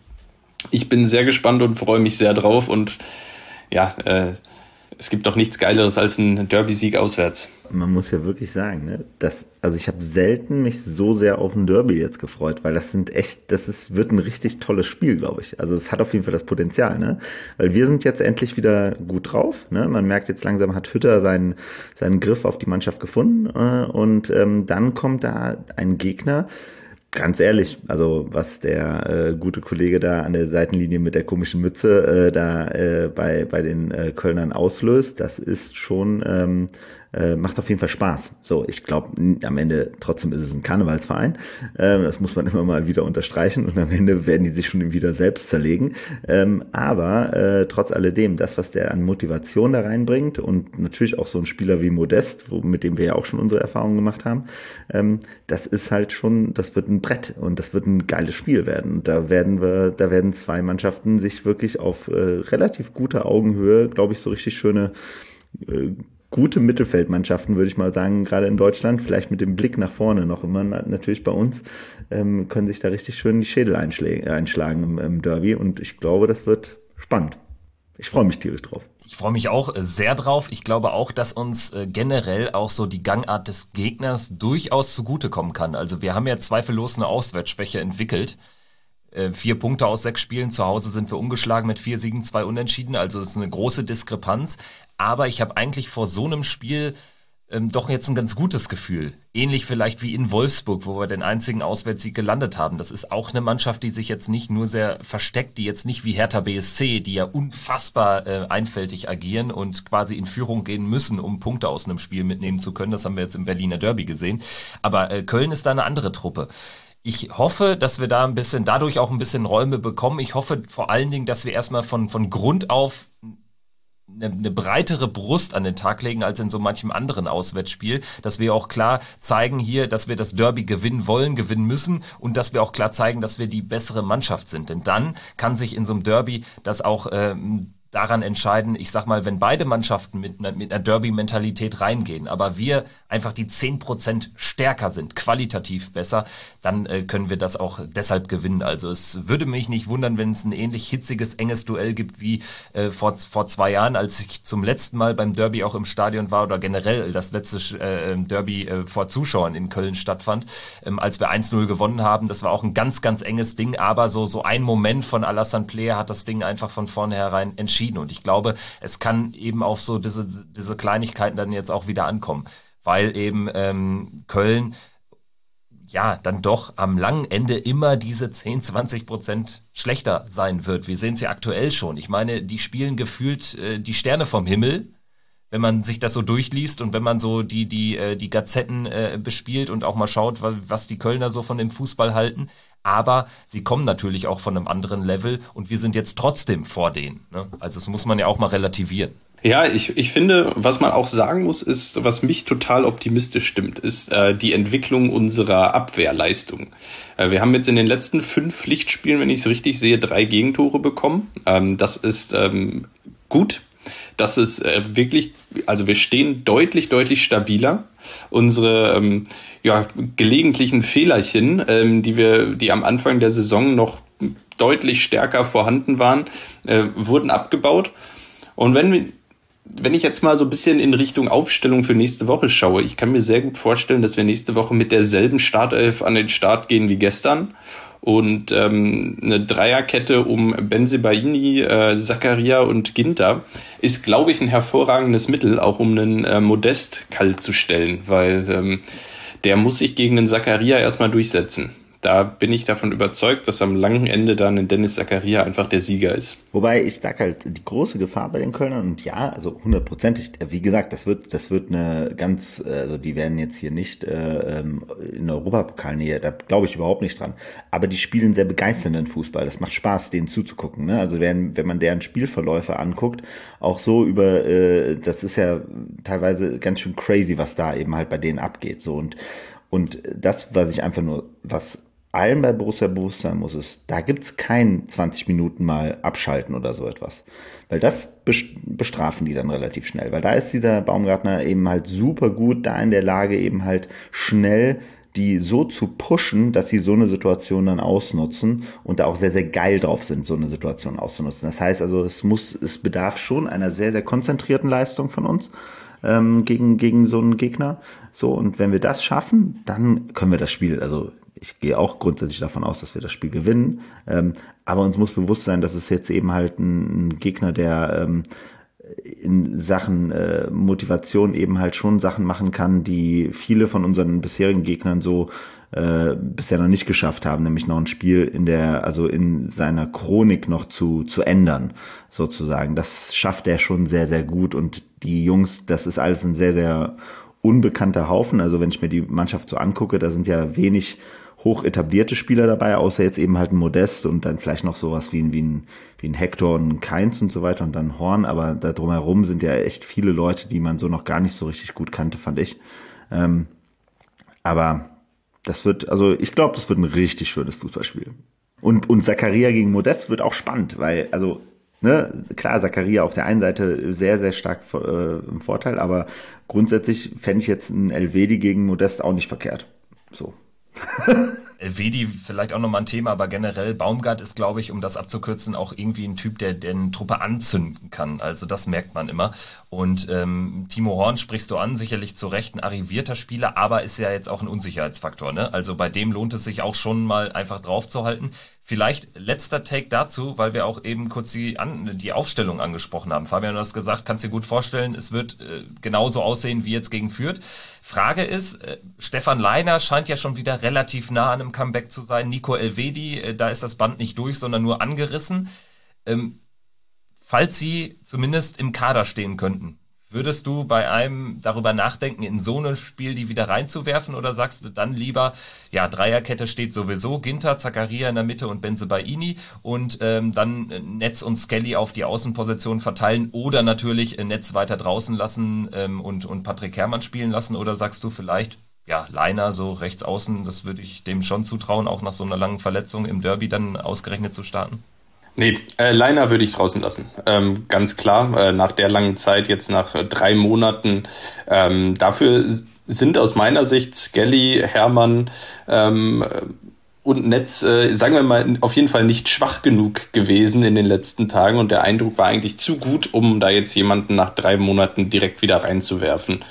ich bin sehr gespannt und freue mich sehr drauf. Und ja, äh, es gibt doch nichts Geileres als ein Derby-Sieg auswärts. Man muss ja wirklich sagen, ne, dass, also ich habe selten mich so sehr auf ein Derby jetzt gefreut, weil das sind echt, das ist, wird ein richtig tolles Spiel, glaube ich. Also es hat auf jeden Fall das Potenzial, ne, weil wir sind jetzt endlich wieder gut drauf, ne, man merkt jetzt langsam, hat Hütter seinen, seinen Griff auf die Mannschaft gefunden, äh, und ähm, dann kommt da ein Gegner. Ganz ehrlich, also was der äh, gute Kollege da an der Seitenlinie mit der komischen Mütze äh, da äh, bei bei den äh, Kölnern auslöst, das ist schon ähm, äh, macht auf jeden Fall Spaß. So, ich glaube, am Ende trotzdem ist es ein Karnevalsverein. Ähm, das muss man immer mal wieder unterstreichen und am Ende werden die sich schon wieder selbst zerlegen. Ähm, aber äh, trotz alledem, das, was der an Motivation da reinbringt und natürlich auch so ein Spieler wie Modest, wo, mit dem wir ja auch schon unsere Erfahrungen gemacht haben, ähm, das ist halt schon, das wird ein Brett und das wird ein geiles Spiel werden. Und da werden wir, da werden zwei Mannschaften sich wirklich auf äh, relativ guter Augenhöhe, glaube ich, so richtig schöne äh, gute Mittelfeldmannschaften, würde ich mal sagen, gerade in Deutschland, vielleicht mit dem Blick nach vorne noch immer natürlich bei uns, ähm, können sich da richtig schön die Schädel einschlagen, einschlagen im, im Derby und ich glaube, das wird spannend. Ich freue mich tierisch drauf. Ich freue mich auch äh, sehr drauf. Ich glaube auch, dass uns äh, generell auch so die Gangart des Gegners durchaus zugutekommen kann. Also wir haben ja zweifellos eine Auswärtsschwäche entwickelt. Äh, vier Punkte aus sechs Spielen. Zu Hause sind wir ungeschlagen mit vier Siegen, zwei Unentschieden. Also es ist eine große Diskrepanz. Aber ich habe eigentlich vor so einem Spiel ähm, doch jetzt ein ganz gutes Gefühl. Ähnlich vielleicht wie in Wolfsburg, wo wir den einzigen Auswärtssieg gelandet haben. Das ist auch eine Mannschaft, die sich jetzt nicht nur sehr versteckt, die jetzt nicht wie Hertha B S C, die ja unfassbar äh, einfältig agieren und quasi in Führung gehen müssen, um Punkte aus einem Spiel mitnehmen zu können. Das haben wir jetzt im Berliner Derby gesehen. Aber äh, Köln ist da eine andere Truppe. Ich hoffe, dass wir da ein bisschen, dadurch auch ein bisschen Räume bekommen. Ich hoffe vor allen Dingen, dass wir erstmal von, von Grund auf eine, eine breitere Brust an den Tag legen als in so manchem anderen Auswärtsspiel, dass wir auch klar zeigen hier, dass wir das Derby gewinnen wollen, gewinnen müssen und dass wir auch klar zeigen, dass wir die bessere Mannschaft sind. Denn dann kann sich in so einem Derby das auch ähm, daran entscheiden, ich sag mal, wenn beide Mannschaften mit einer, mit einer Derby-Mentalität reingehen, aber wir einfach die zehn Prozent stärker sind, qualitativ besser, dann äh, können wir das auch deshalb gewinnen. Also es würde mich nicht wundern, wenn es ein ähnlich hitziges, enges Duell gibt wie äh, vor, vor zwei Jahren, als ich zum letzten Mal beim Derby auch im Stadion war oder generell das letzte äh, Derby äh, vor Zuschauern in Köln stattfand, ähm, als wir eins null gewonnen haben. Das war auch ein ganz, ganz enges Ding, aber so, so ein Moment von Alassane Player hat das Ding einfach von vornherein entschieden. Und ich glaube, es kann eben auf so diese, diese Kleinigkeiten dann jetzt auch wieder ankommen, weil eben ähm, Köln ja dann doch am langen Ende immer diese zehn, zwanzig Prozent schlechter sein wird. Wir sehen es ja aktuell schon. Ich meine, die spielen gefühlt äh, die Sterne vom Himmel, wenn man sich das so durchliest und wenn man so die die äh, die Gazetten äh, bespielt und auch mal schaut, was die Kölner so von dem Fußball halten. Aber sie kommen natürlich auch von einem anderen Level und wir sind jetzt trotzdem vor denen. Ne? Also das muss man ja auch mal relativieren. Ja, ich, ich finde, was man auch sagen muss, ist, was mich total optimistisch stimmt, ist äh, die Entwicklung unserer Abwehrleistung. Äh, wir haben jetzt in den letzten fünf Pflichtspielen, wenn ich es richtig sehe, drei Gegentore bekommen. Ähm, das ist ähm, gut. Das ist äh, wirklich, also wir stehen deutlich, deutlich stabiler. Unsere ähm, ja, gelegentlichen Fehlerchen, ähm, die wir, die am Anfang der Saison noch deutlich stärker vorhanden waren, äh, wurden abgebaut. Und wenn wir Wenn ich jetzt mal so ein bisschen in Richtung Aufstellung für nächste Woche schaue, ich kann mir sehr gut vorstellen, dass wir nächste Woche mit derselben Startelf an den Start gehen wie gestern und ähm, eine Dreierkette um Bensebaini, äh, Zakaria und Ginter ist, glaube ich, ein hervorragendes Mittel, auch um einen äh, Modest kalt zu stellen, weil ähm, der muss sich gegen den Zakaria erstmal durchsetzen. Da bin ich davon überzeugt, dass am langen Ende dann ein Dennis Zakaria einfach der Sieger ist. Wobei, ich sag halt, die große Gefahr bei den Kölnern, und ja, also hundertprozentig, wie gesagt, das wird, das wird eine ganz, also die werden jetzt hier nicht äh, in Europapokalnähe, da glaube ich überhaupt nicht dran. Aber die spielen sehr begeisternden Fußball. Das macht Spaß, denen zuzugucken. Ne? Also wenn, wenn man deren Spielverläufe anguckt, auch so über, äh, das ist ja teilweise ganz schön crazy, was da eben halt bei denen abgeht. So und und das, was ich einfach nur, was allen bei Borussia bewusst sein muss, ist, da gibt's kein zwanzig Minuten mal abschalten oder so etwas. Weil das bestrafen die dann relativ schnell. Weil da ist dieser Baumgartner eben halt super gut da in der Lage, eben halt schnell die so zu pushen, dass sie so eine Situation dann ausnutzen und da auch sehr, sehr geil drauf sind, so eine Situation auszunutzen. Das heißt also, es muss, es bedarf schon einer sehr, sehr konzentrierten Leistung von uns ähm, gegen, gegen so einen Gegner. So, und wenn wir das schaffen, dann können wir das Spiel, also ich gehe auch grundsätzlich davon aus, dass wir das Spiel gewinnen. Ähm, aber uns muss bewusst sein, dass es jetzt eben halt ein, ein Gegner, der ähm, in Sachen äh, Motivation eben halt schon Sachen machen kann, die viele von unseren bisherigen Gegnern so äh, bisher noch nicht geschafft haben, nämlich noch ein Spiel in der, also in seiner Chronik noch zu zu ändern, sozusagen. Das schafft er schon sehr, sehr gut. Und die Jungs, das ist alles ein sehr, sehr unbekannter Haufen. Also wenn ich mir die Mannschaft so angucke, da sind ja wenig hoch etablierte Spieler dabei, außer jetzt eben halt ein Modest und dann vielleicht noch sowas wie ein, wie ein, wie ein Hector und ein Keins und so weiter und dann Horn, aber da drumherum sind ja echt viele Leute, die man so noch gar nicht so richtig gut kannte, fand ich. Ähm, aber das wird, also ich glaube, das wird ein richtig schönes Fußballspiel. Und, und Zakaria gegen Modest wird auch spannend, weil, also, ne, klar, Zakaria auf der einen Seite sehr, sehr stark äh, im Vorteil, aber grundsätzlich fände ich jetzt ein Elvedi gegen Modest auch nicht verkehrt. So. Elvedi vielleicht auch nochmal ein Thema, aber generell Baumgart ist, glaube ich, um das abzukürzen, auch irgendwie ein Typ, der, der eine Truppe anzünden kann. Also das merkt man immer. Und ähm, Timo Horn sprichst du an, sicherlich zu Recht ein arrivierter Spieler, aber ist ja jetzt auch ein Unsicherheitsfaktor, ne? Also bei dem lohnt es sich auch schon mal einfach draufzuhalten. Vielleicht letzter Take dazu, weil wir auch eben kurz die, an, die Aufstellung angesprochen haben. Fabian, du hast gesagt, kannst dir gut vorstellen, es wird äh, genauso aussehen wie jetzt gegen Fürth. Frage ist, äh, Stefan Leiner scheint ja schon wieder relativ nah an einem Comeback zu sein. Nico Elvedi, äh, da ist das Band nicht durch, sondern nur angerissen. Ähm, falls sie zumindest im Kader stehen könnten, würdest du bei einem darüber nachdenken, in so ein Spiel die wieder reinzuwerfen, oder sagst du dann lieber, ja, Dreierkette steht sowieso, Ginter, Zakaria in der Mitte und Bensebaini und ähm, dann Netz und Skelly auf die Außenposition verteilen oder natürlich Netz weiter draußen lassen ähm, und, und Patrick Herrmann spielen lassen, oder sagst du vielleicht, ja, Leiner so rechts außen, das würde ich dem schon zutrauen, auch nach so einer langen Verletzung im Derby dann ausgerechnet zu starten? Nee, äh, Leiner würde ich draußen lassen. Ähm, ganz klar, äh, nach der langen Zeit, jetzt nach äh, drei Monaten. Ähm, dafür sind aus meiner Sicht Skelly, Herrmann ähm, und Netz, äh, sagen wir mal, auf jeden Fall nicht schwach genug gewesen in den letzten Tagen. Und der Eindruck war eigentlich zu gut, um da jetzt jemanden nach drei Monaten direkt wieder reinzuwerfen.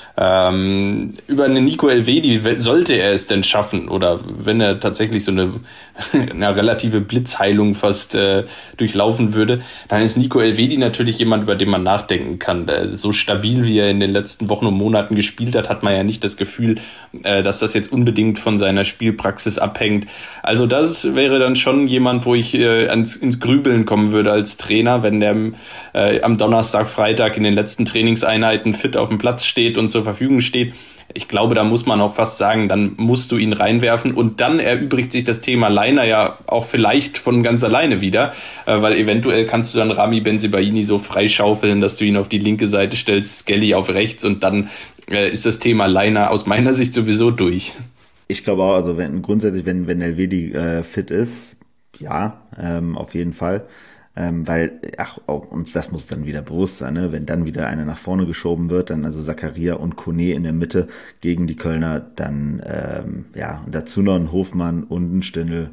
Ähm, über eine Nico Elvedi, sollte er es denn schaffen, oder wenn er tatsächlich so eine, eine relative Blitzheilung fast äh, durchlaufen würde, dann ist Nico Elvedi natürlich jemand, über den man nachdenken kann. So stabil, wie er in den letzten Wochen und Monaten gespielt hat, hat man ja nicht das Gefühl, äh, dass das jetzt unbedingt von seiner Spielpraxis abhängt. Also das wäre dann schon jemand, wo ich äh, ans, ins Grübeln kommen würde als Trainer, wenn der äh, am Donnerstag, Freitag in den letzten Trainingseinheiten fit auf dem Platz steht und so Verfügung steht. Ich glaube, da muss man auch fast sagen, dann musst du ihn reinwerfen, und dann erübrigt sich das Thema Leiner ja auch vielleicht von ganz alleine wieder, äh, weil eventuell kannst du dann Rami Bensebaini so freischaufeln, dass du ihn auf die linke Seite stellst, Skelly auf rechts, und dann äh, ist das Thema Leiner aus meiner Sicht sowieso durch. Ich glaube auch, also wenn grundsätzlich, wenn, wenn Elvedi äh, fit ist, ja, ähm, auf jeden Fall. Ähm, weil, ach, auch uns das muss dann wieder bewusst sein, ne? Wenn dann wieder einer nach vorne geschoben wird, dann also Zakaria und Kone in der Mitte gegen die Kölner, dann, ähm, ja, und dazu noch ein Hofmann und ein Stindl.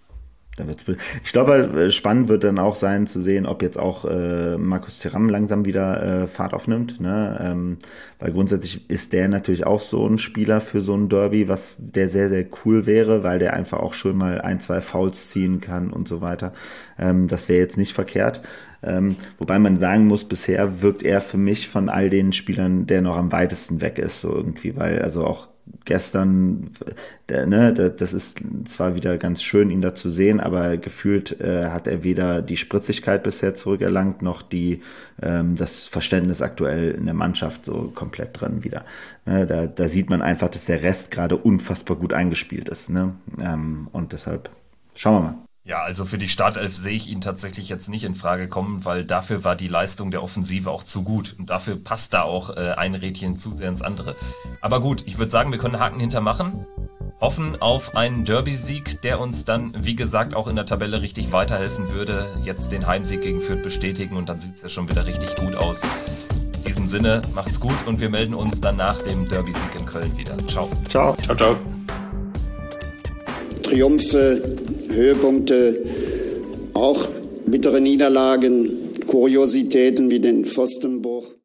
Da wird's, ich glaube, spannend wird dann auch sein zu sehen, ob jetzt auch äh, Markus Thuram langsam wieder äh, Fahrt aufnimmt, ne? Ähm, weil grundsätzlich ist der natürlich auch so ein Spieler für so ein Derby, was der sehr, sehr cool wäre, weil der einfach auch schön mal ein, zwei Fouls ziehen kann und so weiter. Ähm, das wäre jetzt nicht verkehrt. Ähm, wobei man sagen muss, bisher wirkt er für mich von all den Spielern, der noch am weitesten weg ist, so irgendwie, weil also auch gestern, der, ne, das ist zwar wieder ganz schön, ihn da zu sehen, aber gefühlt äh, hat er weder die Spritzigkeit bisher zurückerlangt, noch die ähm, das Verständnis aktuell in der Mannschaft so komplett drin wieder. Ne, da, da sieht man einfach, dass der Rest gerade unfassbar gut eingespielt ist. Ne? Ähm, und deshalb schauen wir mal. Ja, also für die Startelf sehe ich ihn tatsächlich jetzt nicht in Frage kommen, weil dafür war die Leistung der Offensive auch zu gut. Und dafür passt da auch äh, ein Rädchen zu sehr ins andere. Aber gut, ich würde sagen, wir können Haken hintermachen. Hoffen auf einen Derby-Sieg, der uns dann, wie gesagt, auch in der Tabelle richtig weiterhelfen würde. Jetzt den Heimsieg gegen Fürth bestätigen und dann sieht es ja schon wieder richtig gut aus. In diesem Sinne, macht's gut und wir melden uns dann nach dem Derby-Sieg in Köln wieder. Ciao. Ciao. Ciao, ciao. Triumphe, Höhepunkte, auch bittere Niederlagen, Kuriositäten wie den Pfostenbruch.